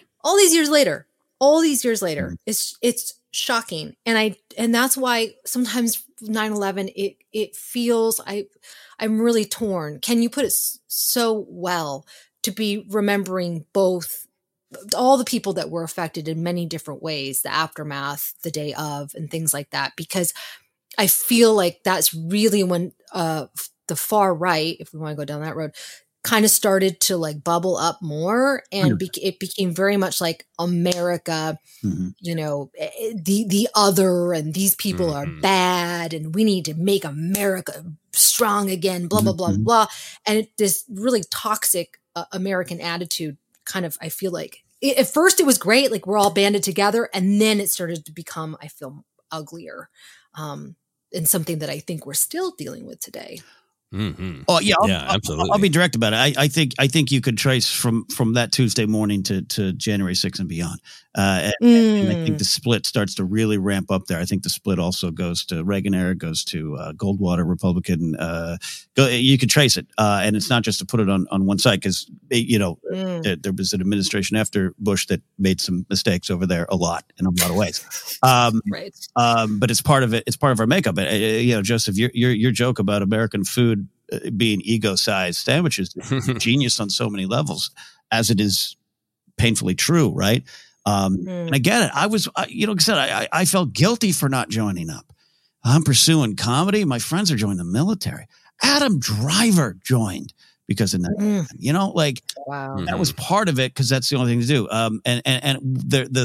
it's shocking. And that's why sometimes 9/11, it feels, I'm really torn. Can you put it so well to be remembering both all the people that were affected in many different ways, the aftermath, the day of, and things like that? Because I feel like that's really when the far right, if we want to go down that road, kind of started to like bubble up more, and it became very much like America, you know, the other, and these people are bad, and we need to make America strong again, blah, blah, blah, blah. And this really toxic American attitude kind of, I feel like at first it was great. Like we're all banded together, and then it started to become, I feel, uglier, and something that I think we're still dealing with today. Oh yeah, absolutely. I'll be direct about it. I think you could trace from that Tuesday morning to January 6th and beyond. And I think the split starts to really ramp up there. I think the split also goes to Reagan era, goes to Goldwater, Republican. You could trace it, and it's not just to put it on one side, because there was an administration after Bush that made some mistakes over there in a lot of ways. Right. But it's part of it. It's part of our makeup. Joseph, your joke about American food being ego-sized sandwiches is genius on so many levels, as it is painfully true, right? And I get it. I felt guilty for not joining up. I'm pursuing comedy. My friends are joining the military. Adam Driver joined because of that. Wow. That was part of it, because that's the only thing to do. And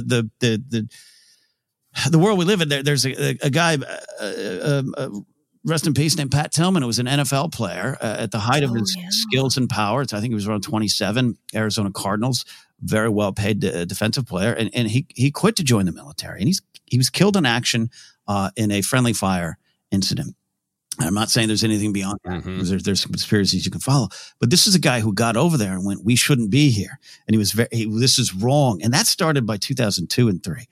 the world we live in, there's a guy, rest in peace, named Pat Tillman, who was an NFL player at the height of his skills and power. I think he was around 27, Arizona Cardinals, very well paid defensive player. And he quit to join the military, and he was killed in action in a friendly fire incident. I'm not saying there's anything beyond that, because there's conspiracies you can follow. But this is a guy who got over there and went, we shouldn't be here. And this is wrong. And that started by 2002 and 2003.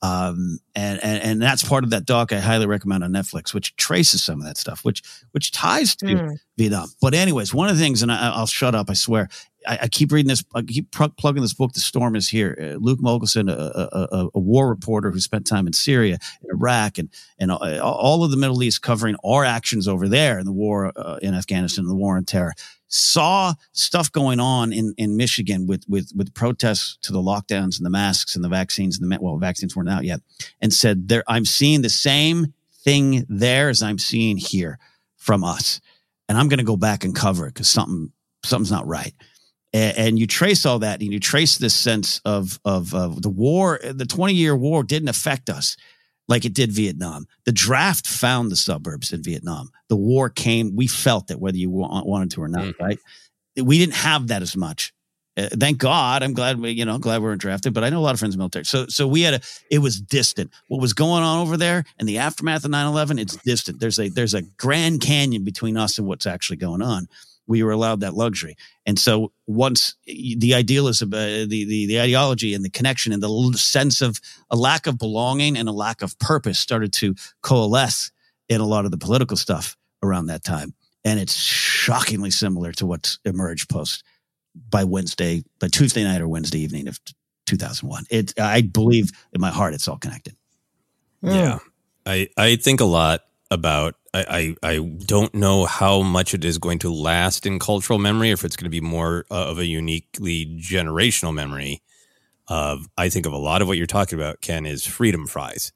And that's part of that doc I highly recommend on Netflix, which traces some of that stuff, which ties to Vietnam. But anyways, one of the things, and I'll shut up, I swear, I keep reading this, I keep plugging this book, The Storm Is Here. Luke Mogelson, a war reporter who spent time in Syria, Iraq, and all of the Middle East, covering our actions over there in the war in Afghanistan, the war on terror, saw stuff going on in Michigan with protests to the lockdowns and the masks and the vaccines, vaccines weren't out yet, and said, I'm seeing the same thing there as I'm seeing here from us, and I'm going to go back and cover it because something's not right. And you trace all that, and you trace this sense of the war. The 20-year war didn't affect us like it did Vietnam. The draft found the suburbs in Vietnam. The war came. We felt it, whether you wanted to or not, right? We didn't have that as much. Thank God. I'm glad we weren't drafted, but I know a lot of friends in the military. So we it was distant. What was going on over there in the aftermath of 9/11, it's distant. There's a Grand Canyon between us and what's actually going on. We were allowed that luxury. And so once the idealism, the ideology and the connection and the sense of a lack of belonging and a lack of purpose started to coalesce in a lot of the political stuff around that time. And it's shockingly similar to what's emerged by Tuesday night or Wednesday evening of 2001. I believe in my heart it's all connected. Yeah. I think a lot about, I don't know how much it is going to last in cultural memory, or if it's going to be more of a uniquely generational memory. I think of a lot of what you're talking about, Ken, is freedom fries.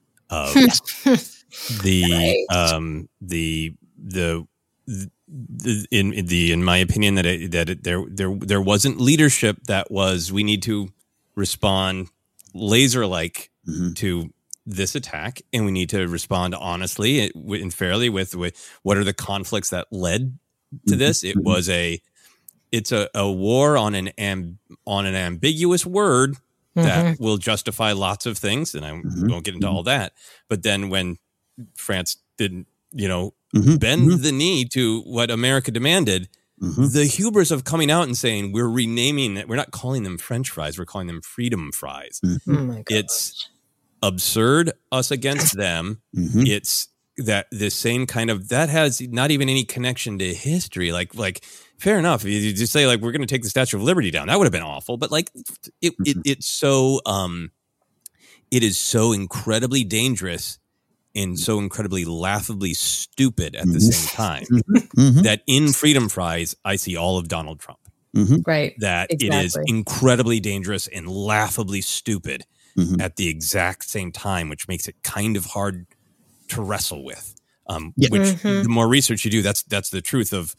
In my opinion, there wasn't leadership that was, we need to respond laser-like to this attack, and we need to respond honestly and fairly with what are the conflicts that led to this. It's a war on an ambiguous word that will justify lots of things, and I won't get into all that. But then when France didn't, bend the knee to what America demanded, the hubris of coming out and saying we're renaming it, we're not calling them French fries, we're calling them freedom fries. Oh my gosh. It's absurd, us against them. It's that the same kind of, that has not even any connection to history. Like fair enough, you just say like we're going to take the Statue of Liberty down, that would have been awful, but like it's so it is so incredibly dangerous and so incredibly laughably stupid at the same time that in freedom fries I see all of Donald Trump. Right. That it is incredibly dangerous and laughably stupid at the exact same time, which makes it kind of hard to wrestle with. Which the more research you do, that's the truth of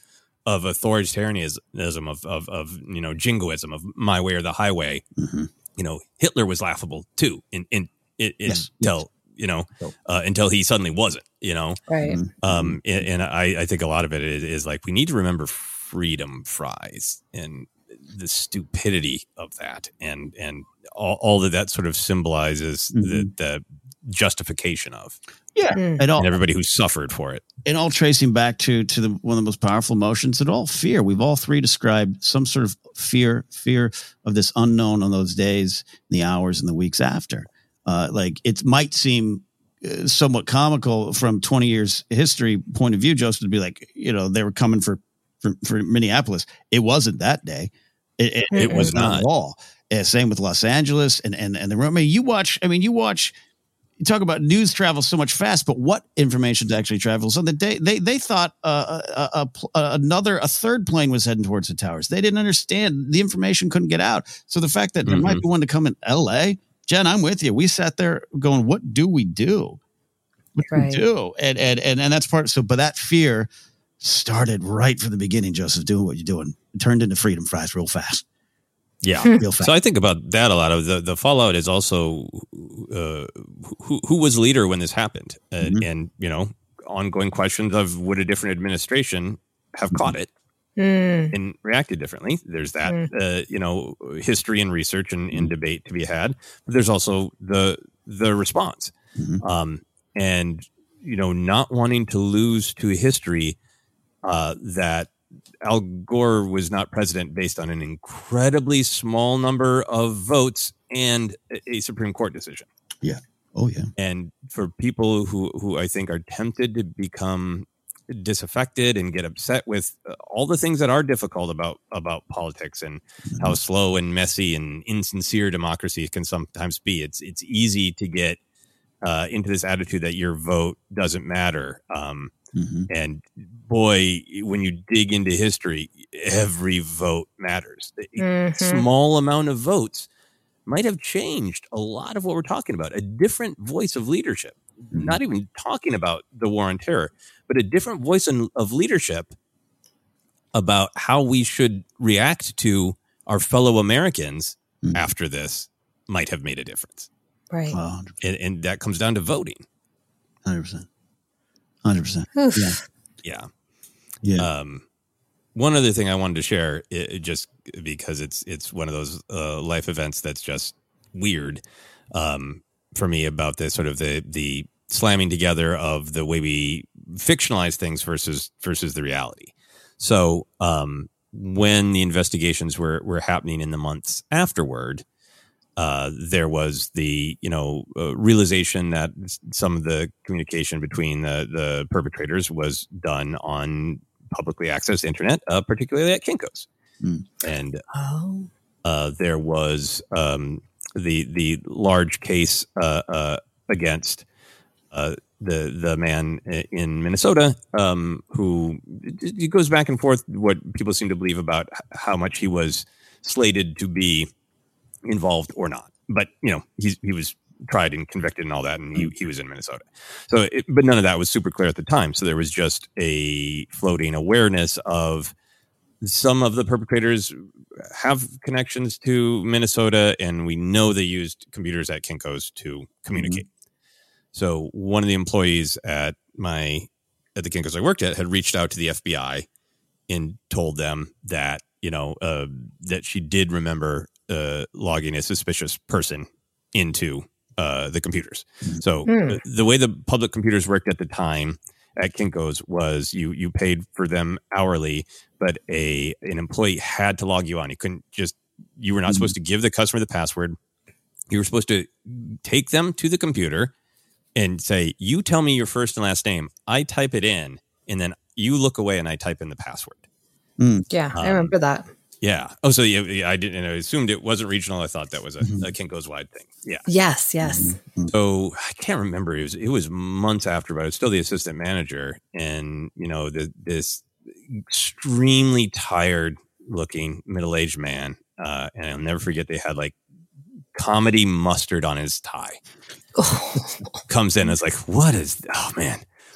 authoritarianism, of jingoism, of my way or the highway. Hitler was laughable too until he suddenly wasn't. Right. And I think a lot of it is like we need to remember freedom fries and the stupidity of that, and all that sort of symbolizes the justification of. Yeah. And everybody who suffered for it. And all tracing back to one of the most powerful emotions at all, fear. We've all three described some sort of fear of this unknown on those days, the hours and the weeks after. Like it might seem somewhat comical from 20 years history point of view, Joseph, to be like, they were coming for Minneapolis. It wasn't that day. It was not at all. Same with Los Angeles and the room. You talk about news travels so much fast, but what information actually travels? So they thought a third plane was heading towards the towers. They didn't understand the information couldn't get out. So the fact that there might be one to come in L.A., Jen, I'm with you. We sat there going, "What do we do? What do we do?" And that's part. So, but that fear started right from the beginning. Joseph, doing what you're doing, it turned into freedom fries real fast. Yeah. So I think about that a lot. Of the fallout is also who was leader when this happened, and ongoing questions of would a different administration have caught it and reacted differently. There's that history and research and debate to be had, but there's also the response, and not wanting to lose to history that Al Gore was not president based on an incredibly small number of votes and a Supreme Court decision. Yeah. Oh, yeah. And for people who I think are tempted to become disaffected and get upset with all the things that are difficult about politics and how slow and messy and insincere democracy can sometimes be, it's easy to get into this attitude that your vote doesn't matter. And boy, when you dig into history, every vote matters. A small amount of votes might have changed a lot of what we're talking about. A different voice of leadership, not even talking about the war on terror, but a different voice of leadership about how we should react to our fellow Americans after this might have made a difference. Right. And that comes down to voting. 100%. 100%. Yeah. One other thing I wanted to share, just because it's one of those life events that's just weird for me, about this sort of the slamming together of the way we fictionalize things versus the reality. So when the investigations were happening in the months afterward, there was the realization that some of the communication between the perpetrators was done on publicly accessed internet, particularly at Kinko's. And there was the large case against the man in Minnesota who it goes back and forth what people seem to believe about how much he was slated to be involved or not, but he was tried and convicted and all that, and he was in Minnesota. So, but none of that was super clear at the time. So there was just a floating awareness of some of the perpetrators have connections to Minnesota, and we know they used computers at Kinko's to communicate. So one of the employees at the Kinko's I worked at had reached out to the FBI and told them that that she did remember logging a suspicious person into the computers. So the way the public computers worked at the time at Kinko's was you paid for them hourly, but an employee had to log you on. You were not supposed to give the customer the password. You were supposed to take them to the computer and say, you tell me your first and last name. I type it in, and then you look away and I type in the password. Yeah, I remember that. Yeah. Oh, so yeah, I didn't. I assumed it wasn't regional. I thought that was a Kinko's wide thing. Yeah. Yes. So I can't remember. It was months after, but I was still the assistant manager, and this extremely tired looking middle-aged man, and I'll never forget. They had like comedy mustard on his tie. Comes in and is like, "What is? Oh man,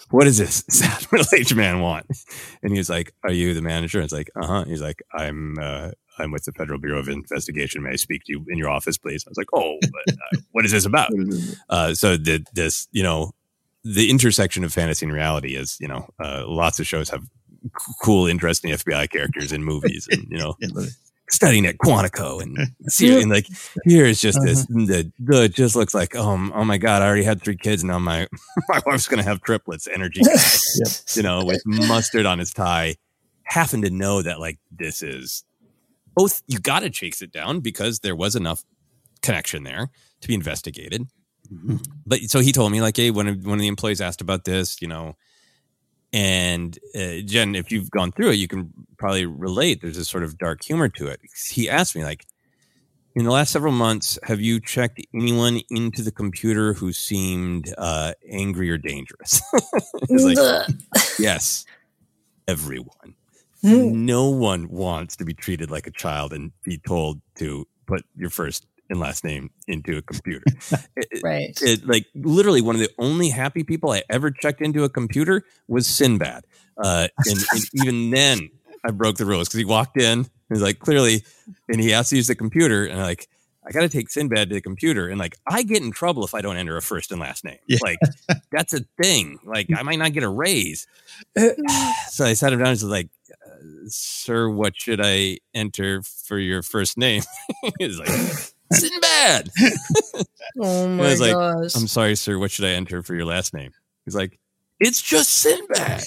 what does this sad middle-aged man want? And he was like, are you the manager? And it's like, He's like, I'm with the Federal Bureau of Investigation. May I speak to you in your office, please? I was like, but, what is this about? So this, the intersection of fantasy and reality is, lots of shows have cool, interesting FBI characters in movies, and studying at Quantico, and and like here is just this it just looks like oh my god, I already had 3 kids, and now my wife's gonna have triplets. Energy guy, with mustard on his tie, having to know that like this is both, you got to chase it down because there was enough connection there to be investigated. But so he told me like, hey, one of the employees asked about this, and Jen, if you've gone through it, you can probably relate. There's this sort of dark humor to it. He asked me like, in the last several months, have you checked anyone into the computer who seemed angry or dangerous? It's like, yes, everyone. No one wants to be treated like a child and be told to put your first and last name into a computer. Right. Like literally one of the only happy people I ever checked into a computer was Sinbad. And even then I broke the rules because he walked in and was like, clearly, and he asked to use the computer, and like, I got to take Sinbad to the computer, and like, I get in trouble if I don't enter a first and last name. Yeah. Like that's a thing. Like I might not get a raise. So I sat him down and was like, sir, what should I enter for your first name? He's like, Sinbad. Oh my gosh. I'm sorry, sir, what should I enter for your last name? He's like, it's just Sinbad.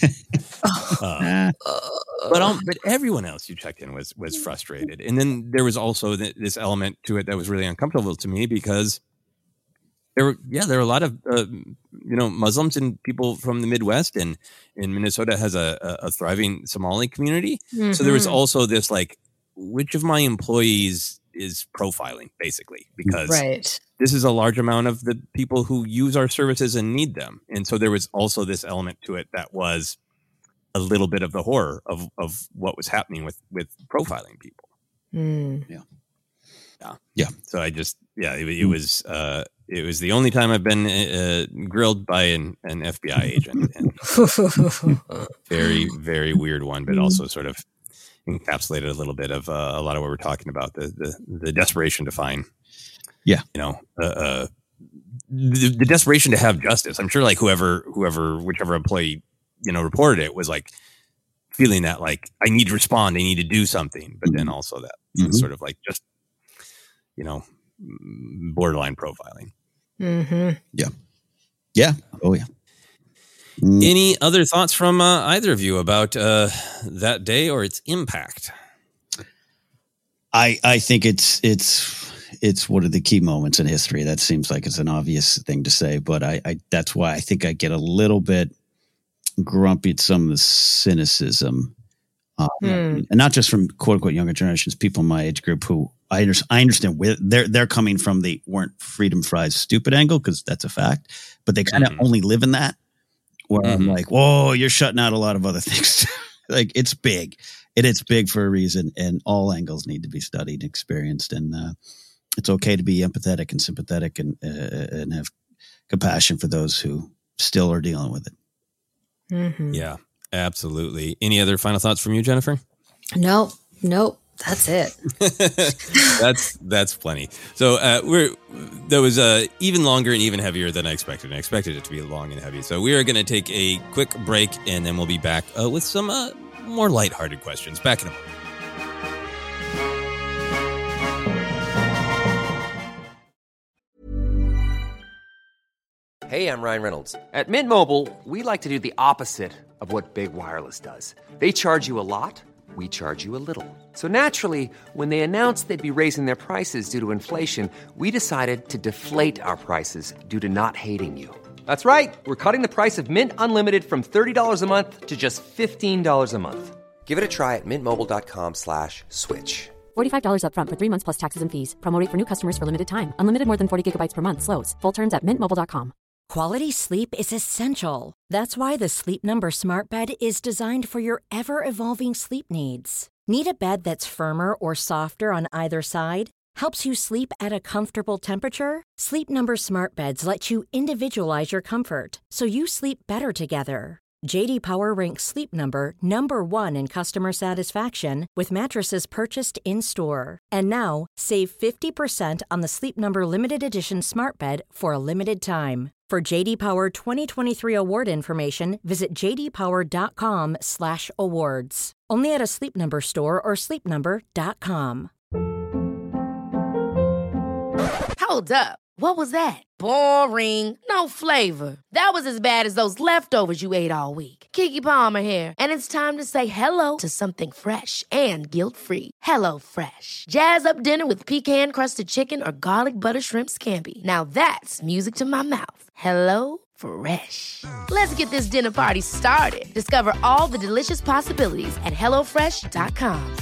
But everyone else you checked in was frustrated. And then there was also this element to it that was really uncomfortable to me because there were a lot of Muslims and people from the Midwest, and Minnesota has a thriving Somali community. Mm-hmm. So there was also this like, which of my employees is profiling, basically, because this is a large amount of the people who use our services and need them. And so there was also this element to it that was a little bit of the horror of what was happening with profiling people. Yeah. So I just, it was the only time I've been grilled by an FBI agent. And very, very weird one, but also sort of encapsulated a little bit of a lot of what we're talking about, the desperation to find, the desperation to have justice. I'm sure like whichever employee, reported it was like feeling that like, I need to respond, I need to do something. But then also that sort of like just, borderline profiling. Mm-hmm. Yeah. Yeah. Oh yeah. Any other thoughts from either of you about that day or its impact? I think it's one of the key moments in history. That seems like it's an obvious thing to say, but I that's why I think I get a little bit grumpy at some of the cynicism, and not just from quote unquote younger generations, people in my age group who I understand where they're coming from. They weren't freedom fries stupid angle, because that's a fact, but they kind of only live in that. Where I'm like, whoa, you're shutting out a lot of other things. Like it's big, and it's big for a reason, and all angles need to be studied and experienced. And it's okay to be empathetic and sympathetic and have compassion for those who still are dealing with it. Mm-hmm. Yeah, absolutely. Any other final thoughts from you, Jennifer? Nope. That's it. That's plenty. So that was even longer and even heavier than I expected. I expected it to be long and heavy. So we are going to take a quick break, and then we'll be back with some more lighthearted questions. Back in a moment. Hey, I'm Ryan Reynolds. At Mint Mobile, we like to do the opposite of what Big Wireless does. They charge you a lot. We charge you a little. So naturally, when they announced they'd be raising their prices due to inflation, we decided to deflate our prices due to not hating you. That's right. We're cutting the price of Mint Unlimited from $30 a month to just $15 a month. Give it a try at mintmobile.com/switch. $45 up front for 3 months plus taxes and fees. Promo rate for new customers for limited time. Unlimited more than 40 gigabytes per month. Slows full terms at mintmobile.com. Quality sleep is essential. That's why the Sleep Number Smart Bed is designed for your ever-evolving sleep needs. Need a bed that's firmer or softer on either side? helps you sleep at a comfortable temperature. Sleep Number Smart Beds let you individualize your comfort so you sleep better together. JD Power ranks Sleep Number number 1 in customer satisfaction with mattresses purchased in-store. And now, save 50% on the Sleep Number Limited Edition Smart Bed for a limited time. For JD Power 2023 award information, visit jdpower.com/awards. Only at a Sleep Number store or sleepnumber.com. Hold up. What was that? Boring. No flavor. That was as bad as those leftovers you ate all week. Keke Palmer here, and it's time to say hello to something fresh and guilt-free. Hello Fresh. Jazz up dinner with pecan-crusted chicken or garlic butter shrimp scampi. Now that's music to my mouth. Hello Fresh. Let's get this dinner party started. Discover all the delicious possibilities at hellofresh.com.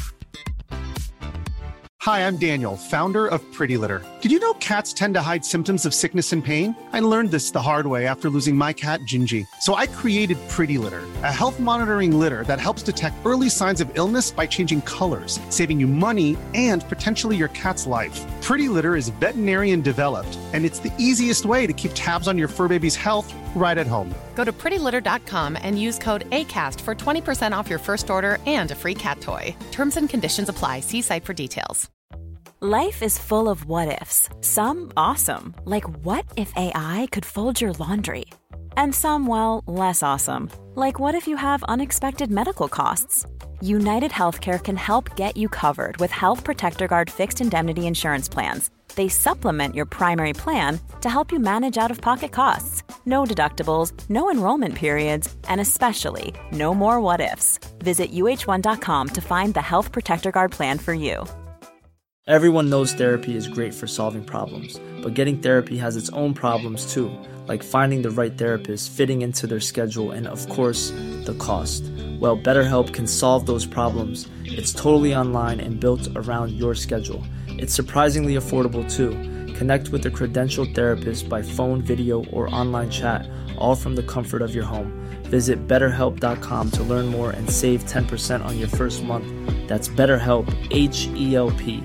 Hi, I'm Daniel, founder of Pretty Litter. Did you know cats tend to hide symptoms of sickness and pain? I learned this the hard way after losing my cat, Gingy. So I created Pretty Litter, a health monitoring litter that helps detect early signs of illness by changing colors, saving you money and potentially your cat's life. Pretty Litter is veterinarian developed, and it's the easiest way to keep tabs on your fur baby's health right at home. Go to prettylitter.com and use code ACAST for 20% off your first order and a free cat toy. Terms and conditions apply. See site for details. Life is full of what-ifs. Some awesome, like what if AI could fold your laundry? And some, well, less awesome, like what if you have unexpected medical costs? United Healthcare can help get you covered with Health Protector Guard fixed indemnity insurance plans. They supplement your primary plan to help you manage out-of-pocket costs. No deductibles, no enrollment periods, and especially no more what-ifs. Visit uh1.com to find the Health Protector Guard plan for you. Everyone knows therapy is great for solving problems, but getting therapy has its own problems too, like finding the right therapist, fitting into their schedule, and of course, the cost. Well, BetterHelp can solve those problems. It's totally online and built around your schedule. It's surprisingly affordable too. Connect with a credentialed therapist by phone, video, or online chat, all from the comfort of your home. Visit BetterHelp.com to learn more and save 10% on your first month. That's BetterHelp, H-E-L-P.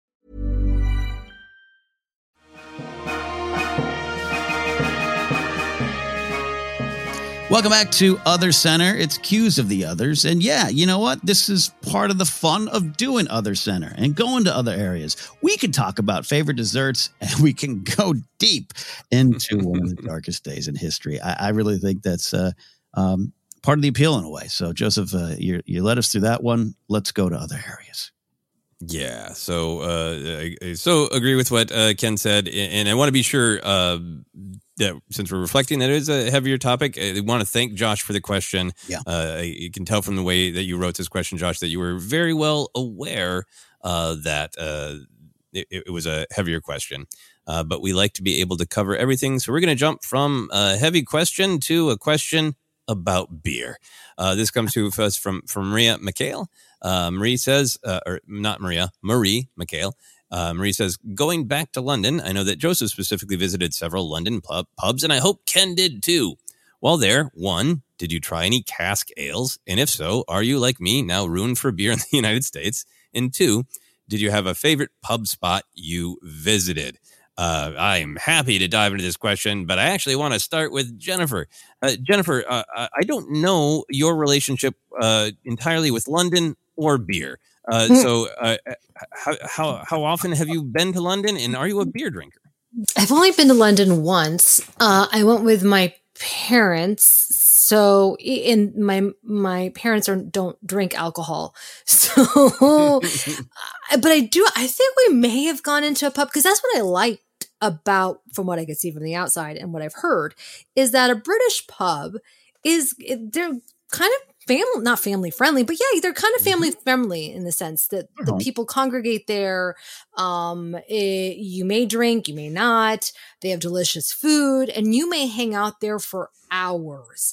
Welcome back to Other Center. It's Cues of the Others. And yeah, you know what? This is part of the fun of doing Other Center and going to other areas. We can talk about favorite desserts and we can go deep into one of the darkest days in history. I really think that's part of the appeal in a way. So, Joseph, you led us through that one. Let's go to other areas. Yeah, so I so agree with what Ken said, and I want to be sure that since we're reflecting that it is a heavier topic, I want to thank Josh for the question. Yeah. You can tell from the way that you wrote this question, Josh, that you were very well aware that it was a heavier question. But we like to be able to cover everything, so we're going to jump from a heavy question to a question about beer. This comes to us from Maria McHale. Marie says, or not Maria, Marie McHale. Marie says, going back to London, I know that Joseph specifically visited several London pubs, and I hope Ken did too. While there, 1, did you try any cask ales? And if so, are you like me, now ruined for beer in the United States? And 2, did you have a favorite pub spot you visited? I'm happy to dive into this question, but I actually want to start with Jennifer. Jennifer, I don't know your relationship entirely with London or beer. So how often have you been to London, and are you a beer drinker? I've only been to London once. I went with my parents. So, and my parents don't drink alcohol. So, but I think we may have gone into a pub because that's what I liked about, from what I could see from the outside and what I've heard, is that a British pub they're kind of not family friendly, but yeah, they're kind of family friendly in the sense that the people congregate there. You may drink, you may not. They have delicious food, and you may hang out there for hours.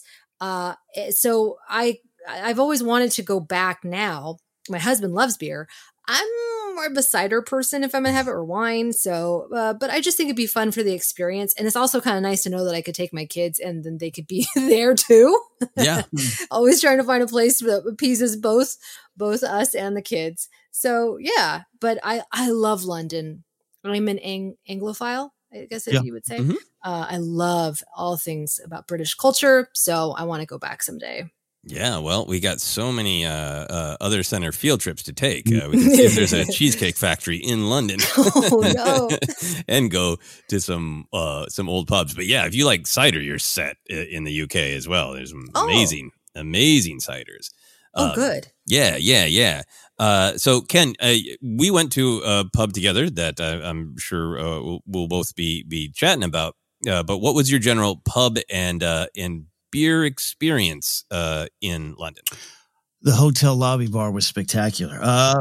So I've always wanted to go back now. My husband loves beer. I'm more of a cider person if I'm gonna have it, or wine. So, but I just think it'd be fun for the experience, and it's also kind of nice to know that I could take my kids and then they could be there too. Yeah, always trying to find a place that appeases both us and the kids. So yeah, but I love London. I'm an Anglophile, I guess you would say. Mm-hmm. I love all things about British culture, so I want to go back someday. Yeah, well, we got so many other center field trips to take. We can see if there's a cheesecake factory in London. Oh no! And go to some old pubs. But yeah, if you like cider, you're set in the UK as well. There's some amazing ciders. Good. Yeah. So Ken, we went to a pub together that I'm sure we'll both be chatting about. But what was your general pub and beer experience in London? The hotel lobby bar was spectacular.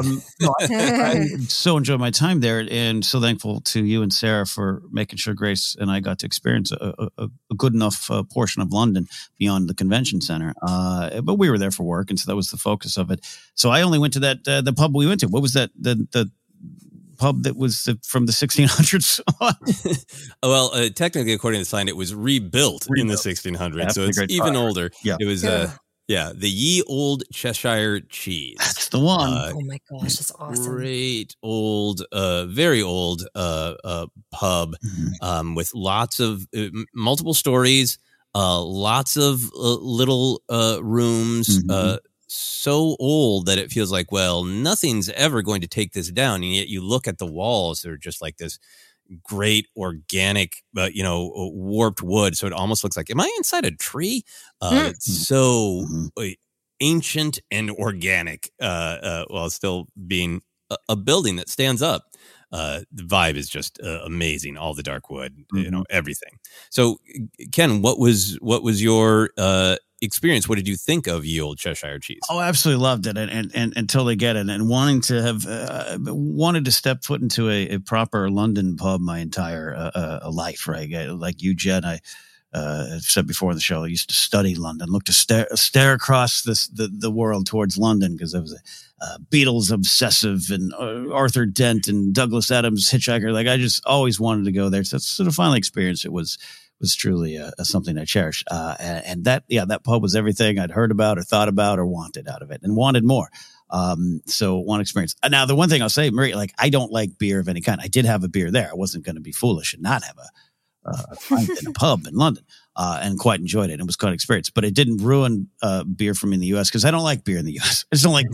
I so enjoyed my time there, and so thankful to you and Sarah for making sure Grace and I got to experience a good enough portion of London beyond the convention center. But we were there for work, and so that was the focus of it. So I only went to the pub we went to. What was that? The pub that was from the 1600s? Well, technically, according to the sign, it was rebuilt in the 1600s, so it's even older. Yeah. It was the Ye Old Cheshire Cheese. That's the one. Oh my gosh, that's awesome! Great old, very old pub with lots of multiple stories, lots of little rooms. So old that it feels like, well, nothing's ever going to take this down. And yet you look at the walls, they're just like this great organic, warped wood. So it almost looks like, am I inside a tree? It's so ancient and organic, while still being a building that stands up. The vibe is just amazing. All the dark wood, everything. So Ken, what was your, experience? What did you think of Ye Old Cheshire Cheese? Oh, I absolutely loved it, and until they get it, and wanting to have wanted to step foot into a proper London pub my entire life. Right, like you, Jen, I said before in the show, I used to study London, look to stare across the world towards London because I was a Beatles obsessive, and Arthur Dent and Douglas Adams hitchhiker. Like I just always wanted to go there. So to finally experience it was truly something I cherished. And that pub was everything I'd heard about or thought about or wanted out of it, and wanted more. So one experience. Now, the one thing I'll say, Marie, like I don't like beer of any kind. I did have a beer there. I wasn't going to be foolish and not have a pint in a pub in London, and quite enjoyed it. It was quite an experience, but it didn't ruin beer for me in the U.S. because I don't like beer in the U.S. I just don't like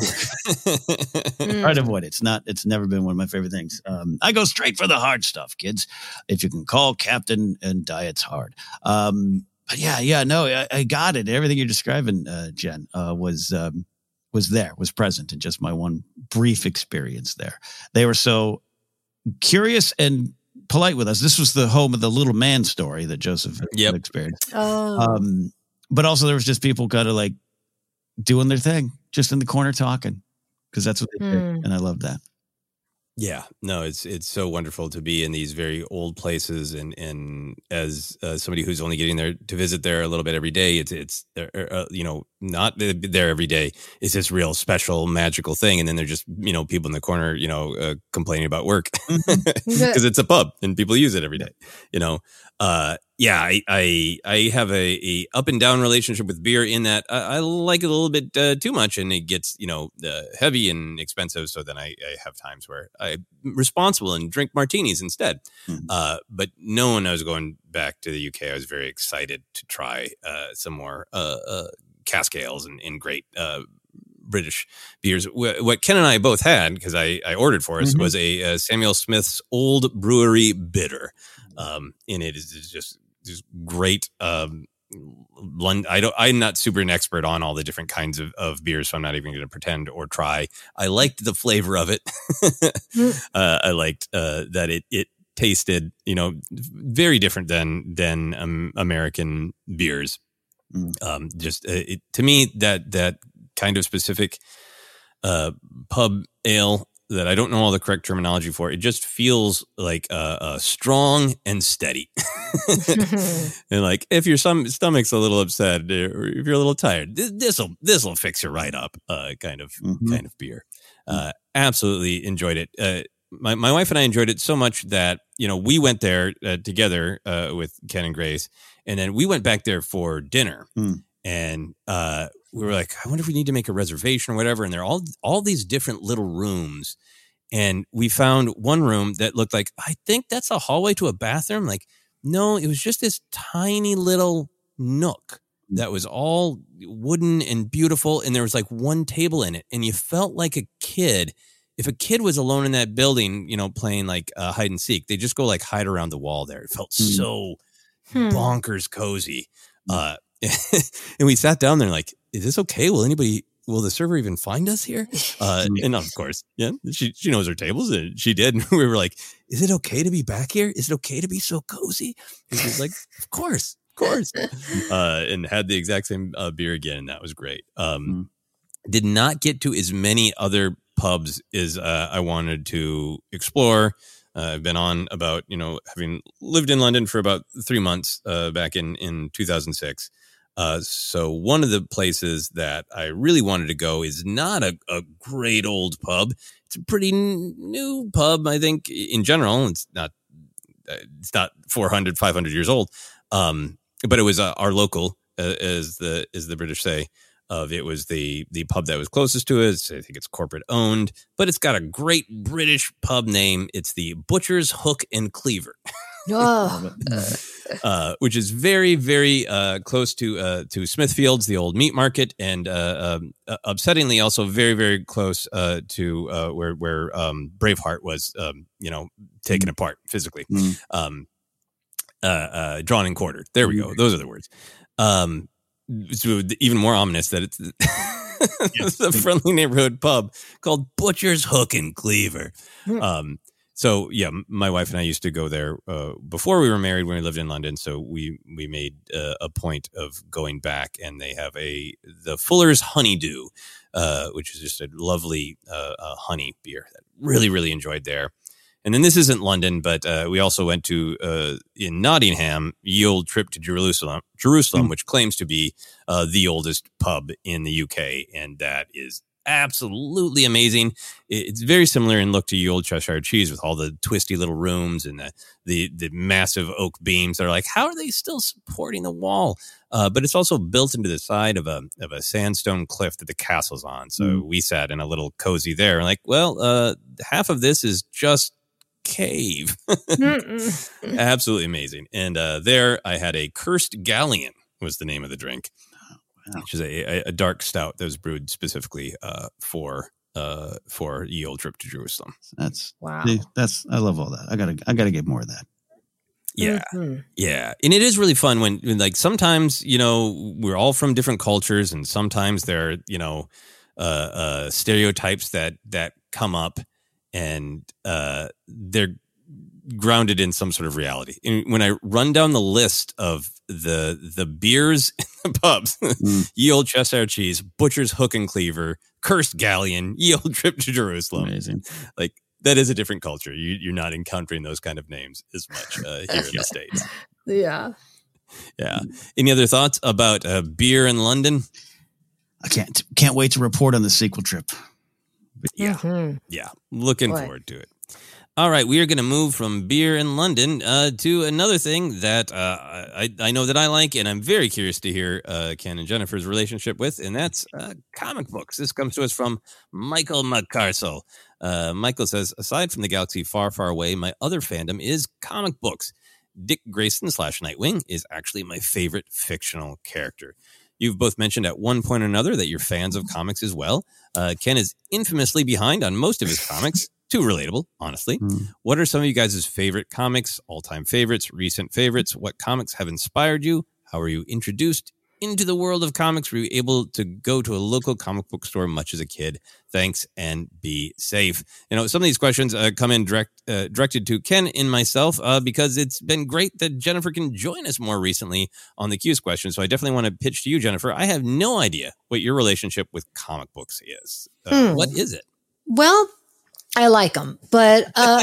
beer. Try to avoid it. It's never been one of my favorite things. I go straight for the hard stuff, kids. If you can call Captain and diet's hard. But I got it. Everything you're describing, Jen, was present in just my one brief experience there. They were so curious and polite with us. This was the home of the little man story that Joseph had experienced. But also there was just people kind of like doing their thing, just in the corner talking, because that's what they did, and I loved that. Yeah, no, it's so wonderful to be in these very old places, and as somebody who's only getting there to visit there a little bit every day, it's not there every day. It's this real special magical thing, and then they're just people in the corner complaining about work because it's a pub and people use it every day. I have a up and down relationship with beer in that I like it a little bit too much, and it gets heavy and expensive. So then I have times where I'm responsible and drink martinis instead. But no, when I was going back to the UK, I was very excited to try some more cask ales and great British beers. What Ken and I both had, because I ordered for us, was a Samuel Smith's Old Brewery Bitter. And it is just great. I'm not super an expert on all the different kinds of beers, so I'm not even going to pretend or try. I liked the flavor of it. I liked that it tasted, very different than American beers. To me, that kind of specific pub ale that I don't know all the correct terminology for, it just feels like strong and steady. And like if your stomach's a little upset or if you're a little tired, this'll fix you right up, kind of beer. Absolutely enjoyed it. My wife and I enjoyed it so much that, we went there together with Ken and Grace, and then we went back there for dinner. And we were like, I wonder if we need to make a reservation or whatever. And there are all these different little rooms. And we found one room that looked like, I think that's a hallway to a bathroom. Like, no, it was just this tiny little nook that was all wooden and beautiful. And there was like one table in it. And you felt like a kid. If a kid was alone in that building, playing like hide and seek, they just go like hide around the wall there. It felt so bonkers cozy. And we sat down there like, is this okay? Will the server even find us here? And of course, yeah, she knows her tables, and she did. And we were like, is it okay to be back here? Is it okay to be so cozy? And she was like, of course. And had the exact same beer again. And that was great. Did not get to as many other pubs as I wanted to explore. I've been on about, having lived in London for about 3 months back in 2006. So one of the places that I really wanted to go is not a great old pub. It's a pretty new pub, I think, in general. It's not 400, 500 years old. But it was our local, as the British say. It was the pub that was closest to us. I think it's corporate owned, but it's got a great British pub name. It's the Butcher's Hook and Cleaver, which is very, very close to Smithfield's, the old meat market, and upsettingly also very, very close to where Braveheart was, taken apart physically, drawn and quartered. There we go. Those are the words. So even more ominous that it's a friendly neighborhood pub called Butcher's Hook and Cleaver. So yeah, my wife and I used to go there before we were married when we lived in London. So we made a point of going back, and they have the Fuller's Honeydew, which is just a lovely honey beer that really, really enjoyed there. And then this isn't London, but we also went to, in Nottingham, Ye Olde Trip to Jerusalem, which claims to be the oldest pub in the UK. And that is absolutely amazing. It's very similar in look to Ye Olde Cheshire Cheese, with all the twisty little rooms and the massive oak beams. They're like, how are they still supporting the wall? But it's also built into the side of a sandstone cliff that the castle's on. So we sat in a little cozy there. Like, well, half of this is just cave. Absolutely amazing. And there I had a Cursed Galleon was the name of the drink, which is a dark stout that was brewed specifically for Ye Olde Trip to Jerusalem. That's wow. I love all that. I gotta get more of that. Yeah. Yeah. And it is really fun when like sometimes, we're all from different cultures, and sometimes there are, stereotypes that come up, and they're grounded in some sort of reality. And when I run down the list of the beers in the pubs, Ye Olde Cheshire Cheese, Butcher's Hook and Cleaver, Cursed Galleon, Ye Olde Trip to Jerusalem. Amazing. Like, that is a different culture. You're not encountering those kind of names as much here in the States. Yeah. Yeah. Any other thoughts about beer in London? I can't wait to report on the sequel trip. Yeah. Yeah. Looking forward to it. All right. We are going to move from beer in London to another thing that I know that I like, and I'm very curious to hear Ken and Jennifer's relationship with, and that's comic books. This comes to us from Michael McCarsell. Michael says, aside from the galaxy far, far away, my other fandom is comic books. Dick Grayson / Nightwing is actually my favorite fictional character. You've both mentioned at one point or another that you're fans of comics as well. Ken is infamously behind on most of his comics. Too relatable, honestly. What are some of you guys' favorite comics, all-time favorites, recent favorites? What comics have inspired you? How were you introduced into the world of comics? Were you able to go to a local comic book store much as a kid? Thanks, and be safe. Some of these questions come in directed to Ken and myself because it's been great that Jennifer can join us more recently on the Q's question. So I definitely want to pitch to you, Jennifer. I have no idea what your relationship with comic books is. What is it? Well, I like them, but, I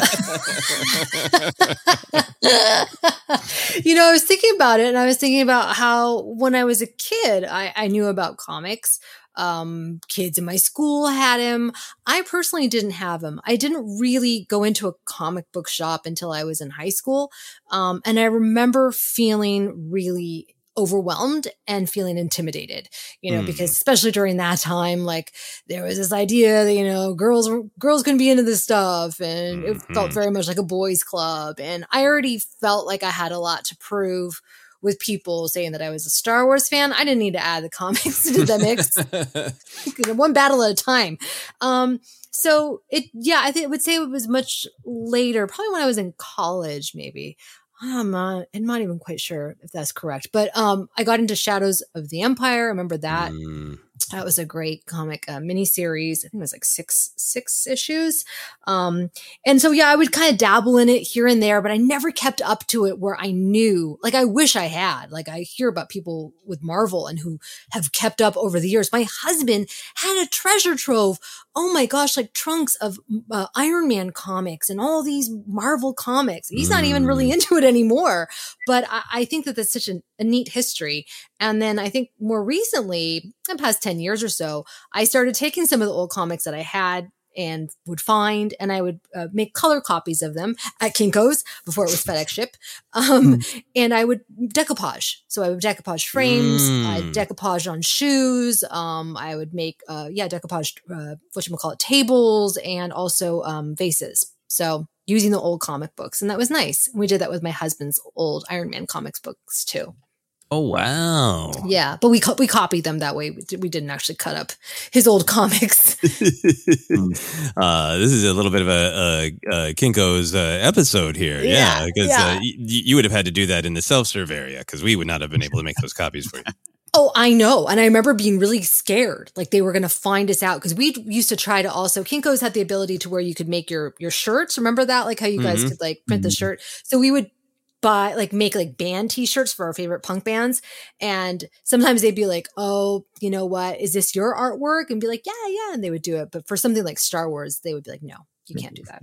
was thinking about it, and I was thinking about how when I was a kid, I knew about comics. Kids in my school had him. I personally didn't have him. I didn't really go into a comic book shop until I was in high school. And I remember feeling really overwhelmed and feeling intimidated, because especially during that time, like there was this idea that, girls couldn't be into this stuff, and it felt very much like a boys club. And I already felt like I had a lot to prove with people saying that I was a Star Wars fan. I didn't need to add the comics into the mix. One battle at a time. So I think I would say it was much later, probably when I was in college, maybe. I'm not even quite sure if that's correct, but I got into Shadows of the Empire. I remember that. That was a great comic miniseries. I think it was like six issues. And so, I would kind of dabble in it here and there, but I never kept up to it where I knew, like, I wish I had. Like, I hear about people with Marvel and who have kept up over the years. My husband had a treasure trove. Oh my gosh, like trunks of Iron Man comics and all these Marvel comics. He's not even really into it anymore. But I think that that's such a neat history. And then I think more recently, in the past 10 years or so, I started taking some of the old comics that I had and would find, and I would make color copies of them at Kinko's before it was FedEx ship. And I would decoupage. So I would decoupage frames, I'd decoupage on shoes. I would make, decoupaged, tables, and also vases. So using the old comic books. And that was nice. We did that with my husband's old Iron Man comics books too. Oh, wow. Yeah, but we copied them that way. We didn't actually cut up his old comics. This is a little bit of a Kinko's episode here. Yeah, because you would have had to do that in the self-serve area because we would not have been able to make those copies for you. Oh, I know. And I remember being really scared, like they were going to find us out, because we used to try to also, Kinko's had the ability to where you could make your shirts. Remember that? Like how you guys could like print the shirt. So we would make band t-shirts for our favorite punk bands. And sometimes they'd be like, oh, you know what? Is this your artwork? And be like, yeah. And they would do it. But for something like Star Wars, they would be like, no, you can't do that.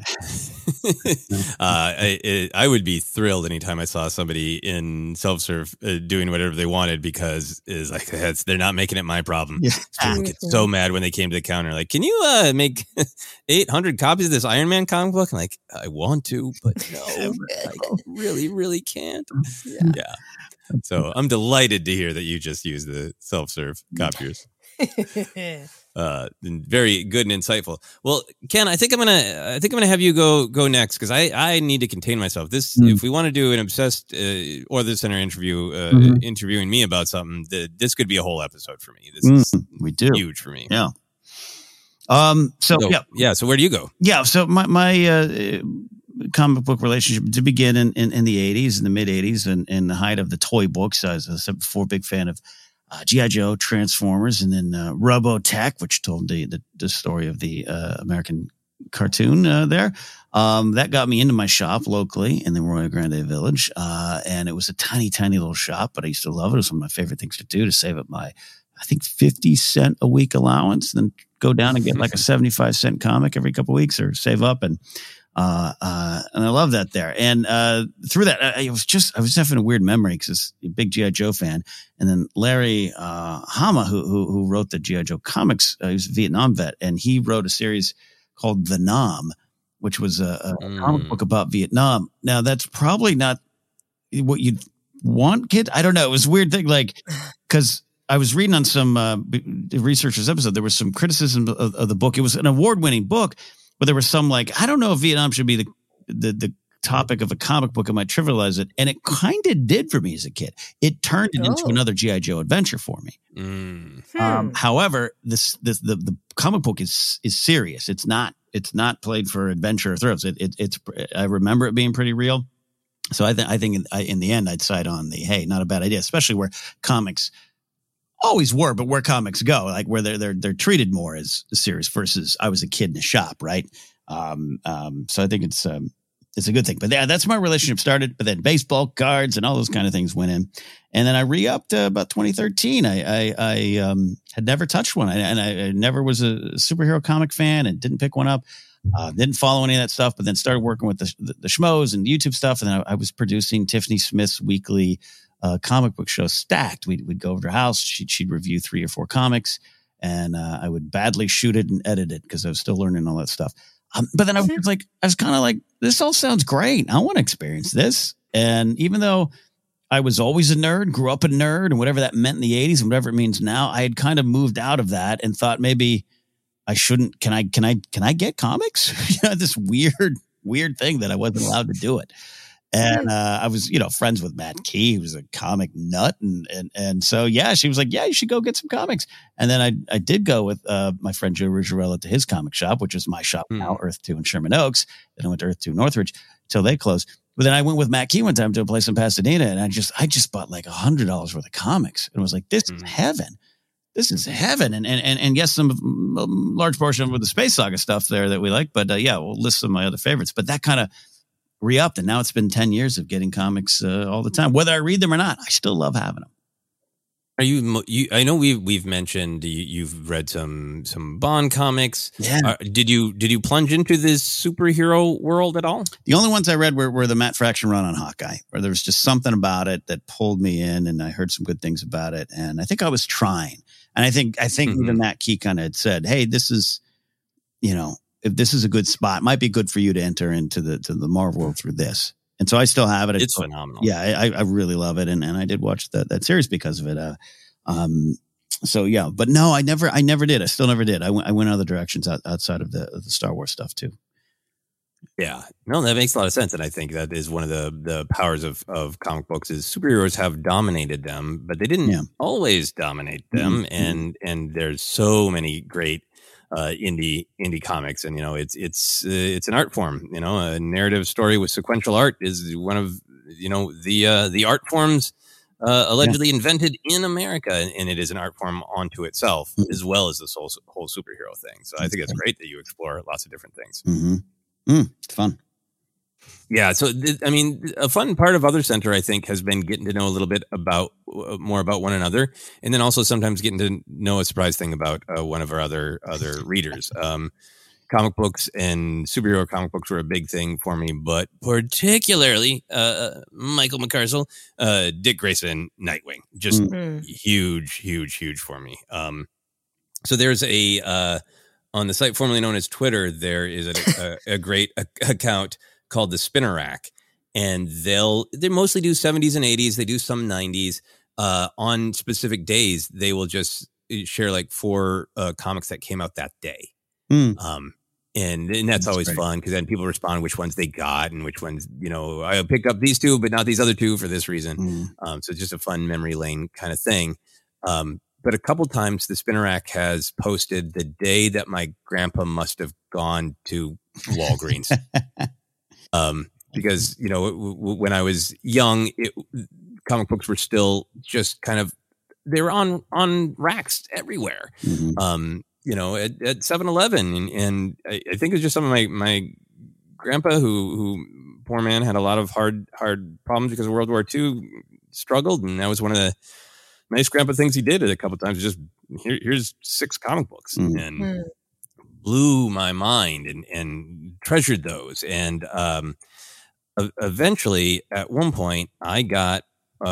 I would be thrilled anytime I saw somebody in self-serve doing whatever they wanted, because it's like, they're not making it my problem. Yeah. People get so mad when they came to the counter, like, can you make 800 copies of this Iron Man comic book? I'm like, I want to, but no, I really, really can't. Yeah. So I'm delighted to hear that you just use the self-serve copiers. Very good and insightful. Well, Ken, I think I'm gonna have you go next, because I need to contain myself. If we want to do an obsessed Author Center interview, interviewing me about something, this could be a whole episode for me. This is huge for me. Yeah. So where do you go? Yeah. So my comic book relationship to begin in the 80s, in the mid 80s, and in the height of the toy books. As I said before, big fan of G.I. Joe, Transformers, and then Robotech, which told the story of the American cartoon there. That got me into my shop locally in the Arroyo Grande Village. And it was a tiny, tiny little shop, but I used to love it. It was one of my favorite things to do, to save up my, I think, 50-cent a week allowance, and then go down and get like a 75-cent comic every couple of weeks, or save up. And I love that there. And through that, I was definitely a weird memory, because it's a big G.I. Joe fan. And then Larry Hama, who wrote the G.I. Joe comics, he was a Vietnam vet, and he wrote a series called The Nam, which was a comic book about Vietnam. Now, that's probably not what you'd want, kid. I don't know. It was a weird thing, like, because I was reading on some researchers episode, there was some criticism of the book. It was an award-winning book, but there was some like, I don't know if Vietnam should be the topic of a comic book. It might trivialize it. And it kind of did for me as a kid. It turned it into another G.I. Joe adventure for me. However, the comic book is serious. It's not played for adventure or thrills. It's I remember it being pretty real. So I think in the end, I'd side on the, hey, not a bad idea, especially where comics always were, but where comics go, like where they're treated more as a series versus I was a kid in a shop, right? So I think it's a good thing. But yeah, that's my relationship started. But then baseball cards and all those kind of things went in, and then I re-upped about 2013. I had never touched one, and I never was a superhero comic fan, and didn't pick one up. Didn't follow any of that stuff, but then started working with the Schmoes and YouTube stuff, and then I was producing Tiffany Smith's weekly comic book show, Stacked. We'd go over to her house. She'd review 3 or 4 comics, and I would badly shoot it and edit it because I was still learning all that stuff. But then I was kind of like, this all sounds great. I want to experience this. And even though I was always a nerd, grew up a nerd, and whatever that meant in the 80s and whatever it means now, I had kind of moved out of that and thought maybe I shouldn't. Can I get comics? This weird thing that I wasn't allowed to do it. And I was, friends with Matt Key, who was a comic nut, and so she was like, yeah, you should go get some comics. And then I did go with my friend Joe Ruggiero to his comic shop, which is my shop now, Earth 2 in Sherman Oaks. Then I went to Earth 2 Northridge till they closed. But then I went with Matt Key one time to a place in Pasadena, and I just bought like $100 worth of comics, and was like, this is heaven. This is heaven. And yes, some large portion of the Space Saga stuff there that we like, but we'll list some of my other favorites. But that kind of re-upped, and now it's been 10 years of getting comics all the time. Whether I read them or not, I still love having them. Are you? I know we've mentioned you've read some Bond comics. Yeah. Did you plunge into this superhero world at all? The only ones I read were the Matt Fraction run on Hawkeye, where there was just something about it that pulled me in, and I heard some good things about it, and I think I was trying. And I think even Matt Key kind of had said, "Hey, this is, if this is a good spot, it might be good for you to enter into the Marvel world through this." And so I still have it. It's phenomenal. Yeah, I really love it. And I did watch that series because of it. But no, I never did. I still never did. I went other directions outside of the Star Wars stuff too. Yeah, no, that makes a lot of sense. And I think that is one of the powers of comic books is superheroes have dominated them, but they didn't always dominate them. Mm-hmm. And there's so many great indie comics, and it's an art form. A narrative story with sequential art is one of the art forms allegedly invented in America, and it is an art form onto itself as well as this whole superhero thing. So I think it's great that you explore lots of different things. It's fun. Yeah, so a fun part of Other Center, I think, has been getting to know a little bit more about one another, and then also sometimes getting to know a surprise thing about one of our other readers. Comic books and superhero comic books were a big thing for me, but particularly Michael McCarcel, Dick Grayson, Nightwing, just huge for me. So there's on the site formerly known as Twitter, there is a great account called the Spinner Rack, and they mostly do 70s and 80s. They do some 90s. On specific days, they will just share like 4 comics that came out that day. And that's always great. Fun because then people respond which ones they got and which ones, I picked up these 2, but not these other 2 for this reason. So it's just a fun memory lane kind of thing. But a couple times the Spinner Rack has posted the day that my grandpa must have gone to Walgreens. Because, when I was young, comic books were still just kind of, they were on racks everywhere. At 7-Eleven. And I think it's just some of my grandpa who poor man had a lot of hard problems because of World War II, struggled. And that was one of the nice grandpa things he did a couple of times. Just here's 6 comic books and blew my mind and treasured those. And, eventually at one point I got,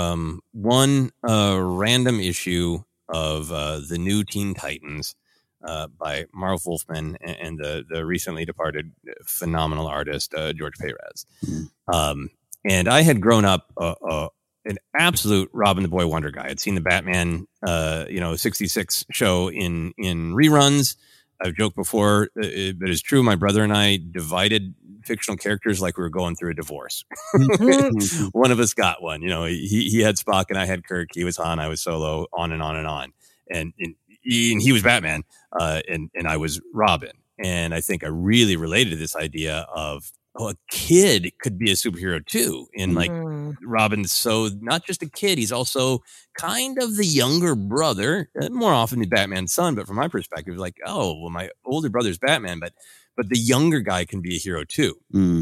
one random issue of, the new Teen Titans, by Marv Wolfman and the recently departed phenomenal artist, George Perez. And I had grown up, an absolute Robin the Boy Wonder guy. I'd seen the Batman, 66 show in reruns. I've joked before, but it's true. My brother and I divided fictional characters like we were going through a divorce. One of us got one. He had Spock and I had Kirk. He was Han, I was Solo, on and on and on. And he was Batman, and I was Robin. And I think I really related to this idea of, a kid could be a superhero too. And like Robin's so not just a kid, he's also kind of the younger brother, more often the Batman's son. But from my perspective, like, my older brother's Batman, but the younger guy can be a hero too.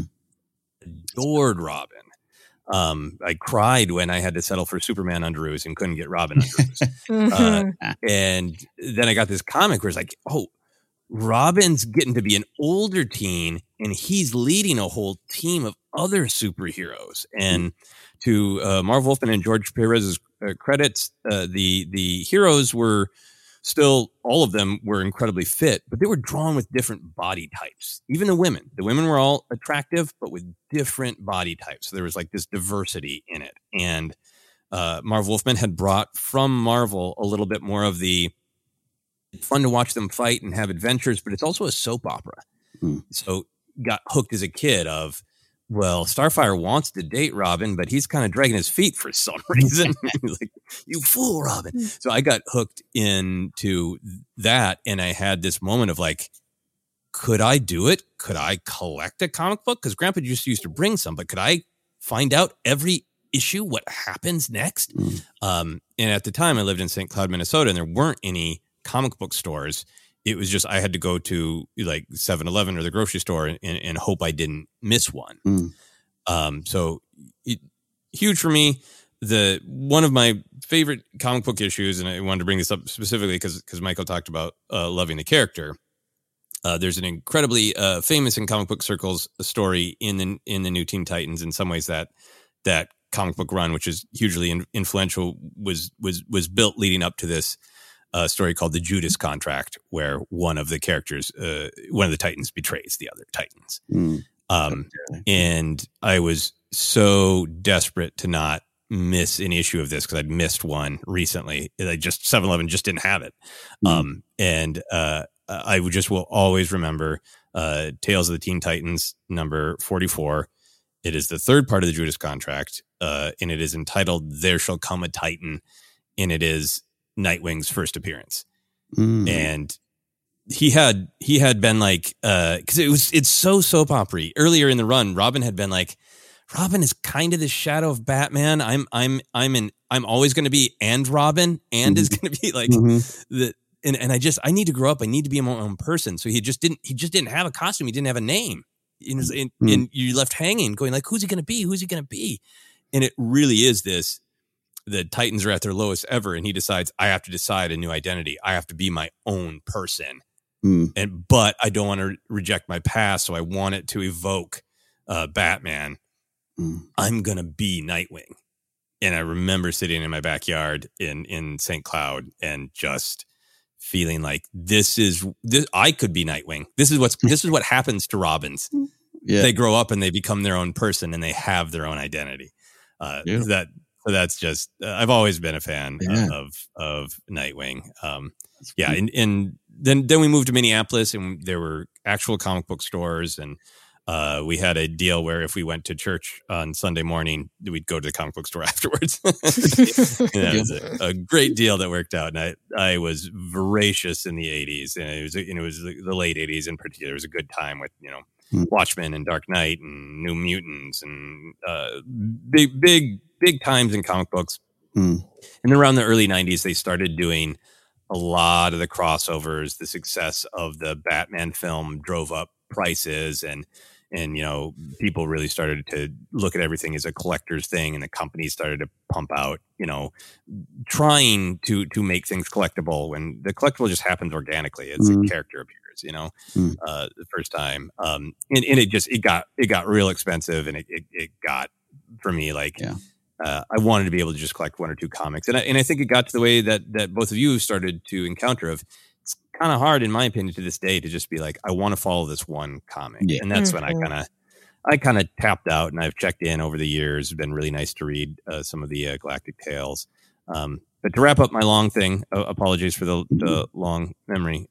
Adored Robin. I cried when I had to settle for Superman underoos and couldn't get Robin underoos. And then I got this comic where it's like, Robin's getting to be an older teen and he's leading a whole team of other superheroes. And to Marv Wolfman and George Perez's credits, the heroes were still, all of them were incredibly fit, but they were drawn with different body types. Even the women were all attractive, but with different body types. So there was like this diversity in it. And Marv Wolfman had brought from Marvel a little bit more of the fun to watch them fight and have adventures, but it's also a soap opera. So got hooked as a kid of, well, Starfire wants to date Robin, but he's kind of dragging his feet for some reason. Like, you fool, Robin. So I got hooked into that, and I had this moment of like, could I do it? Could I collect a comic book? Because Grandpa just used to bring some, but could I find out every issue, what happens next? And at the time, I lived in St. Cloud, Minnesota, and there weren't any comic book stores. It was just I had to go to like 7-Eleven or the grocery store and hope I didn't miss one. So huge for me. One of my favorite comic book issues, and I wanted to bring this up specifically because Michael talked about loving the character. There's an incredibly famous in comic book circles story in the New Teen Titans. In some ways, that comic book run, which is hugely influential, was built leading up to this. Story called The Judas Contract, where one of the characters, one of the Titans, betrays the other Titans. And I was so desperate to not miss an issue of this because I'd missed one recently. 7-Eleven just didn't have it. And I will always remember Tales of the Teen Titans number 44. It is the third part of the Judas Contract, and it is entitled There Shall Come a Titan, and it is Nightwing's first appearance. And he had been like, because it's so soap opera. Earlier in the run, Robin had been like, Robin is kind of the shadow of Batman. I'm always going to be and Robin and is going to be like the and I need to grow up. I need to be my own person. So he just didn't have a costume. He didn't have a name. And you left hanging, going like, who's he going to be? Who's he going to be? And it really is this. The Titans are at their lowest ever, and he decides, I have to decide a new identity. I have to be my own person. But I don't want to reject my past, so I want it to evoke Batman. I'm going to be Nightwing. And I remember sitting in my backyard in St. Cloud and just feeling like this. I could be Nightwing. This is what happens to Robins. They grow up and they become their own person and they have their own identity. So that's just, I've always been a fan of Nightwing. And then we moved to Minneapolis, and there were actual comic book stores, and we had a deal where if we went to church on Sunday morning, we'd go to the comic book store afterwards. That was a great deal that worked out. And I was voracious in the 80s, and it was the late 80s in particular. It was a good time with, Watchmen and Dark Knight and New Mutants and big times in comic books. And around the early 90s, they started doing a lot of the crossovers. The success of the Batman film drove up prices, and people really started to look at everything as a collector's thing, and the companies started to pump out, trying to make things collectible when the collectible just happens organically. It's a character appears, the first time. And it got real expensive, and it got, for me, I wanted to be able to just collect one or two comics. And I think it got to the way that both of you started to encounter of, it's kind of hard, in my opinion, to this day to just be like, I want to follow this one comic. And that's when I kind of tapped out, and I've checked in over the years. It's been really nice to read some of the Galactic Tales. But to wrap up my long thing, apologies for the long memory.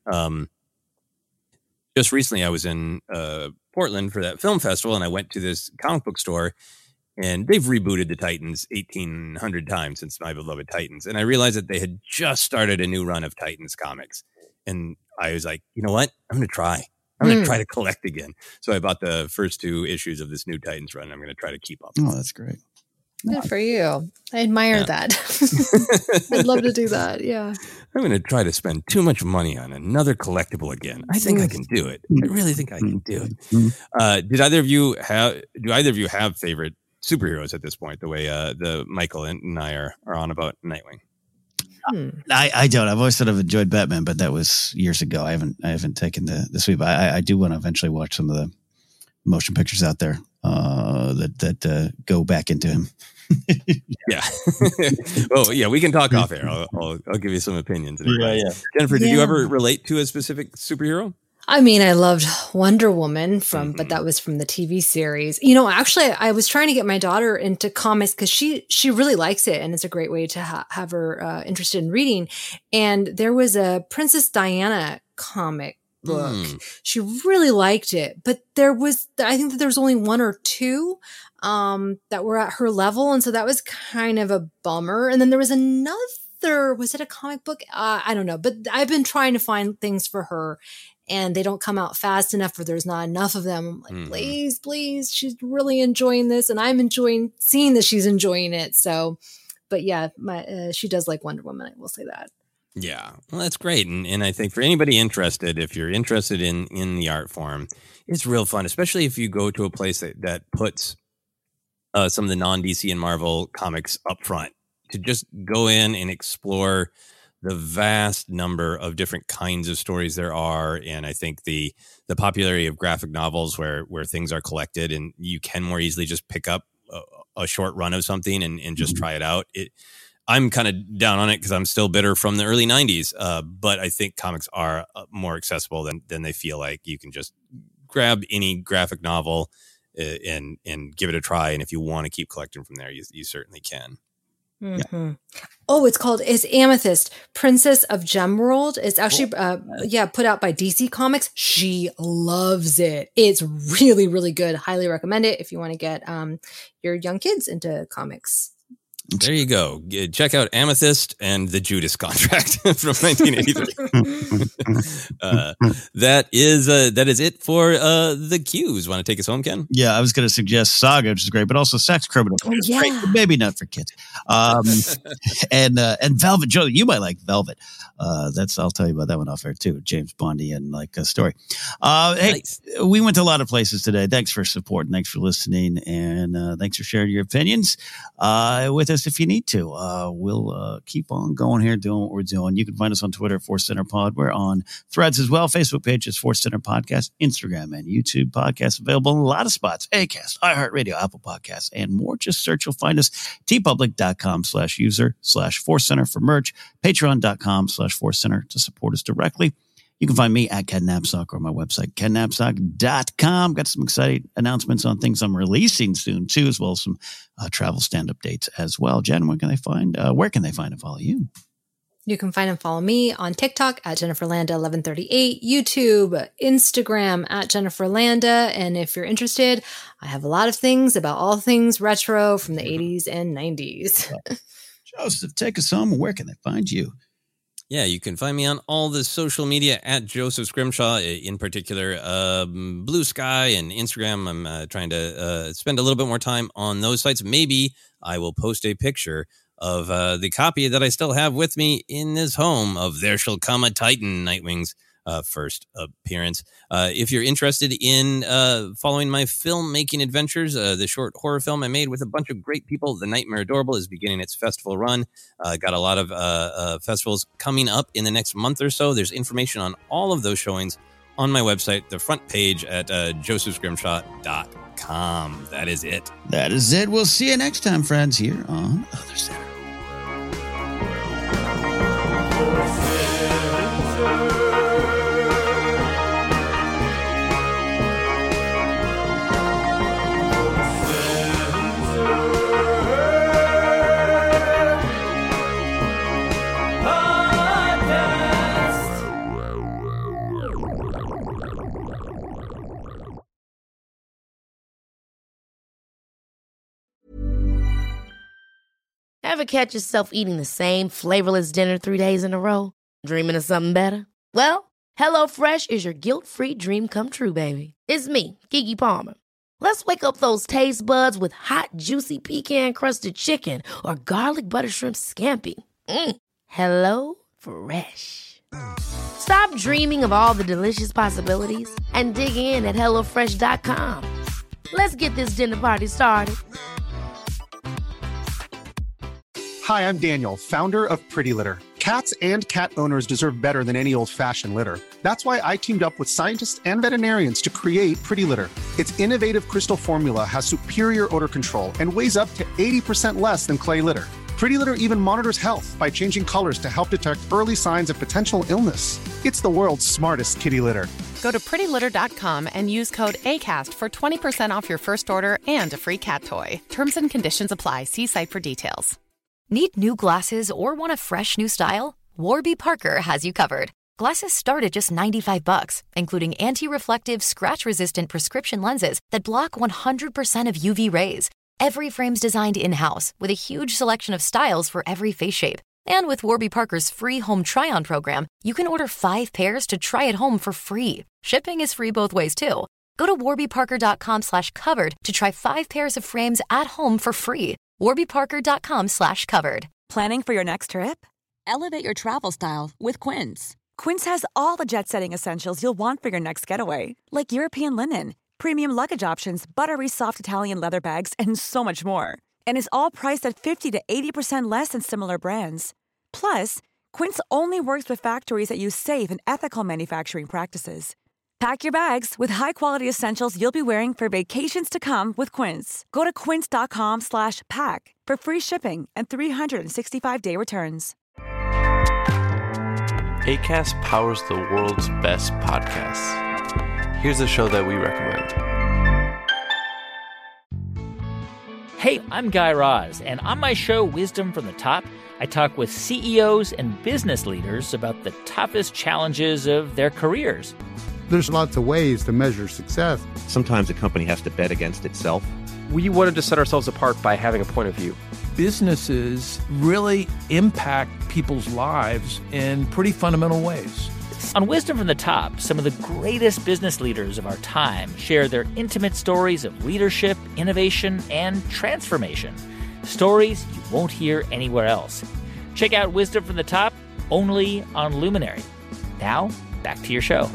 Just recently I was in Portland for that film festival, and I went to this comic book store. And they've rebooted the Titans 1,800 times since My Beloved Titans. And I realized that they had just started a new run of Titans comics. And I was like, you know what? I'm going to try. I'm going to try to collect again. So I bought the first 2 issues of this new Titans run. And I'm going to try to keep up. Oh, that's great. Good for you. I admire that. I'd love to do that. Yeah. I'm going to try to spend too much money on another collectible again. I think I can do it. I really think I can do it. Do either of you have favorite superheroes at this point, the way the Michael and I are on about Nightwing? I don't. I've always sort of enjoyed Batman, but that was years ago. I haven't taken the sweep. I do want to eventually watch some of the motion pictures out there that go back into him. Yeah. Well, yeah, we can talk off air. I'll give you some opinions. Yeah. Jennifer, did you ever relate to a specific superhero? I mean, I loved Wonder Woman but that was from the TV series. You know, actually, I was trying to get my daughter into comics because she really likes it, and it's a great way to have her interested in reading. And there was a Princess Diana comic book. She really liked it, but I think that there was only one or two that were at her level, and so that was kind of a bummer. And then there was another. Was it a comic book? I don't know, but I've been trying to find things for her. And they don't come out fast enough, or there's not enough of them. I'm like, please, she's really enjoying this, and I'm enjoying seeing that she's enjoying it. So, but yeah, she does like Wonder Woman. I will say that. Yeah, well, that's great, and I think for anybody interested, if you're interested in the art form, it's real fun, especially if you go to a place that puts some of the non-DC and Marvel comics up front, to just go in and explore the vast number of different kinds of stories there are. And I think the popularity of graphic novels where things are collected and you can more easily just pick up a short run of something and just try it out. I'm kind of down on it because I'm still bitter from the early 90s. But I think comics are more accessible than they feel like. You can just grab any graphic novel and give it a try. And if you want to keep collecting from there, you certainly can. Mm-hmm. Yeah. Oh, it's Amethyst, Princess of Gemworld. It's actually put out by DC Comics. She loves it. It's really, really good. Highly recommend it if you want to get your young kids into comics. There you go. Check out Amethyst and the Judas Contract from 1983. That is it for the cues. Want to take us home, Ken? Yeah, I was going to suggest Saga, which is great, but also Sex Criminal. Oh, yeah. Great, but maybe not for kids. And Velvet. Joe, you might like Velvet. I'll tell you about that one off air too. James Bondian like a story. Hey, nice. We went to a lot of places today. Thanks for support. Thanks for listening, and thanks for sharing your opinions with us. If you need to, we'll keep on going here doing what we're doing. You can find us on Twitter at Force Center Pod. We're on Threads as well. Facebook page is Force Center Podcast. Instagram and YouTube podcasts available in a lot of spots. Acast, iHeartRadio, Apple Podcasts, and more. Just search. You'll find us. tpublic.com/user/Force Center for merch. Patreon.com/Force Center to support us directly. You can find me at Ken Napzok or my website, kennapzok.com. Got some exciting announcements on things I'm releasing soon, too, as well as some travel stand-up dates as well. Jen, where can they find and follow you? You can find and follow me on TikTok at Jennifer Landa 1138, YouTube, Instagram at Jennifer Landa. And if you're interested, I have a lot of things about all things retro from the 80s and 90s. Joseph, take us home. Where can they find you? Yeah, you can find me on all the social media at Joseph Scrimshaw, in particular, Blue Sky and Instagram. I'm trying to spend a little bit more time on those sites. Maybe I will post a picture of the copy that I still have with me in this home of There Shall Come a Titan, Nightwing's first appearance. If you're interested in following my filmmaking adventures, the short horror film I made with a bunch of great people, The Nightmare Adorable, is beginning its festival run. Got a lot of festivals coming up in the next month or so. There's information on all of those showings on my website, the front page at josephscrimshaw.com. That is it. That is it. We'll see you next time, friends, here on Other Center. Ever catch yourself eating the same flavorless dinner 3 days in a row? Dreaming of something better? Well, HelloFresh is your guilt-free dream come true, baby. It's me, Keke Palmer. Let's wake up those taste buds with hot, juicy pecan-crusted chicken or garlic butter shrimp scampi. Hello Fresh. Stop dreaming of all the delicious possibilities and dig in at HelloFresh.com. Let's get this dinner party started. Hi, I'm Daniel, founder of Pretty Litter. Cats and cat owners deserve better than any old-fashioned litter. That's why I teamed up with scientists and veterinarians to create Pretty Litter. Its innovative crystal formula has superior odor control and weighs up to 80% less than clay litter. Pretty Litter even monitors health by changing colors to help detect early signs of potential illness. It's the world's smartest kitty litter. Go to prettylitter.com and use code ACAST for 20% off your first order and a free cat toy. Terms and conditions apply. See site for details. Need new glasses or want a fresh new style? Warby Parker has you covered. Glasses start at just $95, including anti-reflective, scratch-resistant prescription lenses that block 100% of UV rays. Every frame's designed in-house with a huge selection of styles for every face shape. And with Warby Parker's free home try-on program, you can order 5 pairs to try at home for free. Shipping is free both ways, too. Go to warbyparker.com/covered to try 5 pairs of frames at home for free. warbyparker.com/covered. Planning for your next trip? Elevate your travel style with Quince. Quince has all the jet-setting essentials you'll want for your next getaway, like European linen, premium luggage options, buttery soft Italian leather bags, and so much more. And is all priced at 50 to 80% less than similar brands. Plus, Quince only works with factories that use safe and ethical manufacturing practices. Pack your bags with high-quality essentials you'll be wearing for vacations to come with Quince. Go to quince.com/pack for free shipping and 365-day returns. Acast powers the world's best podcasts. Here's a show that we recommend. Hey, I'm Guy Raz, and on my show, Wisdom from the Top, I talk with CEOs and business leaders about the toughest challenges of their careers. There's lots of ways to measure success. Sometimes a company has to bet against itself. We wanted to set ourselves apart by having a point of view. Businesses really impact people's lives in pretty fundamental ways. On Wisdom from the Top, some of the greatest business leaders of our time share their intimate stories of leadership, innovation, and transformation. Stories you won't hear anywhere else. Check out Wisdom from the Top only on Luminary. Now, back to your show.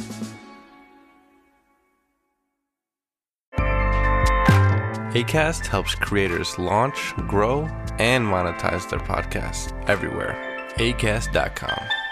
Acast helps creators launch, grow, and monetize their podcasts everywhere. Acast.com.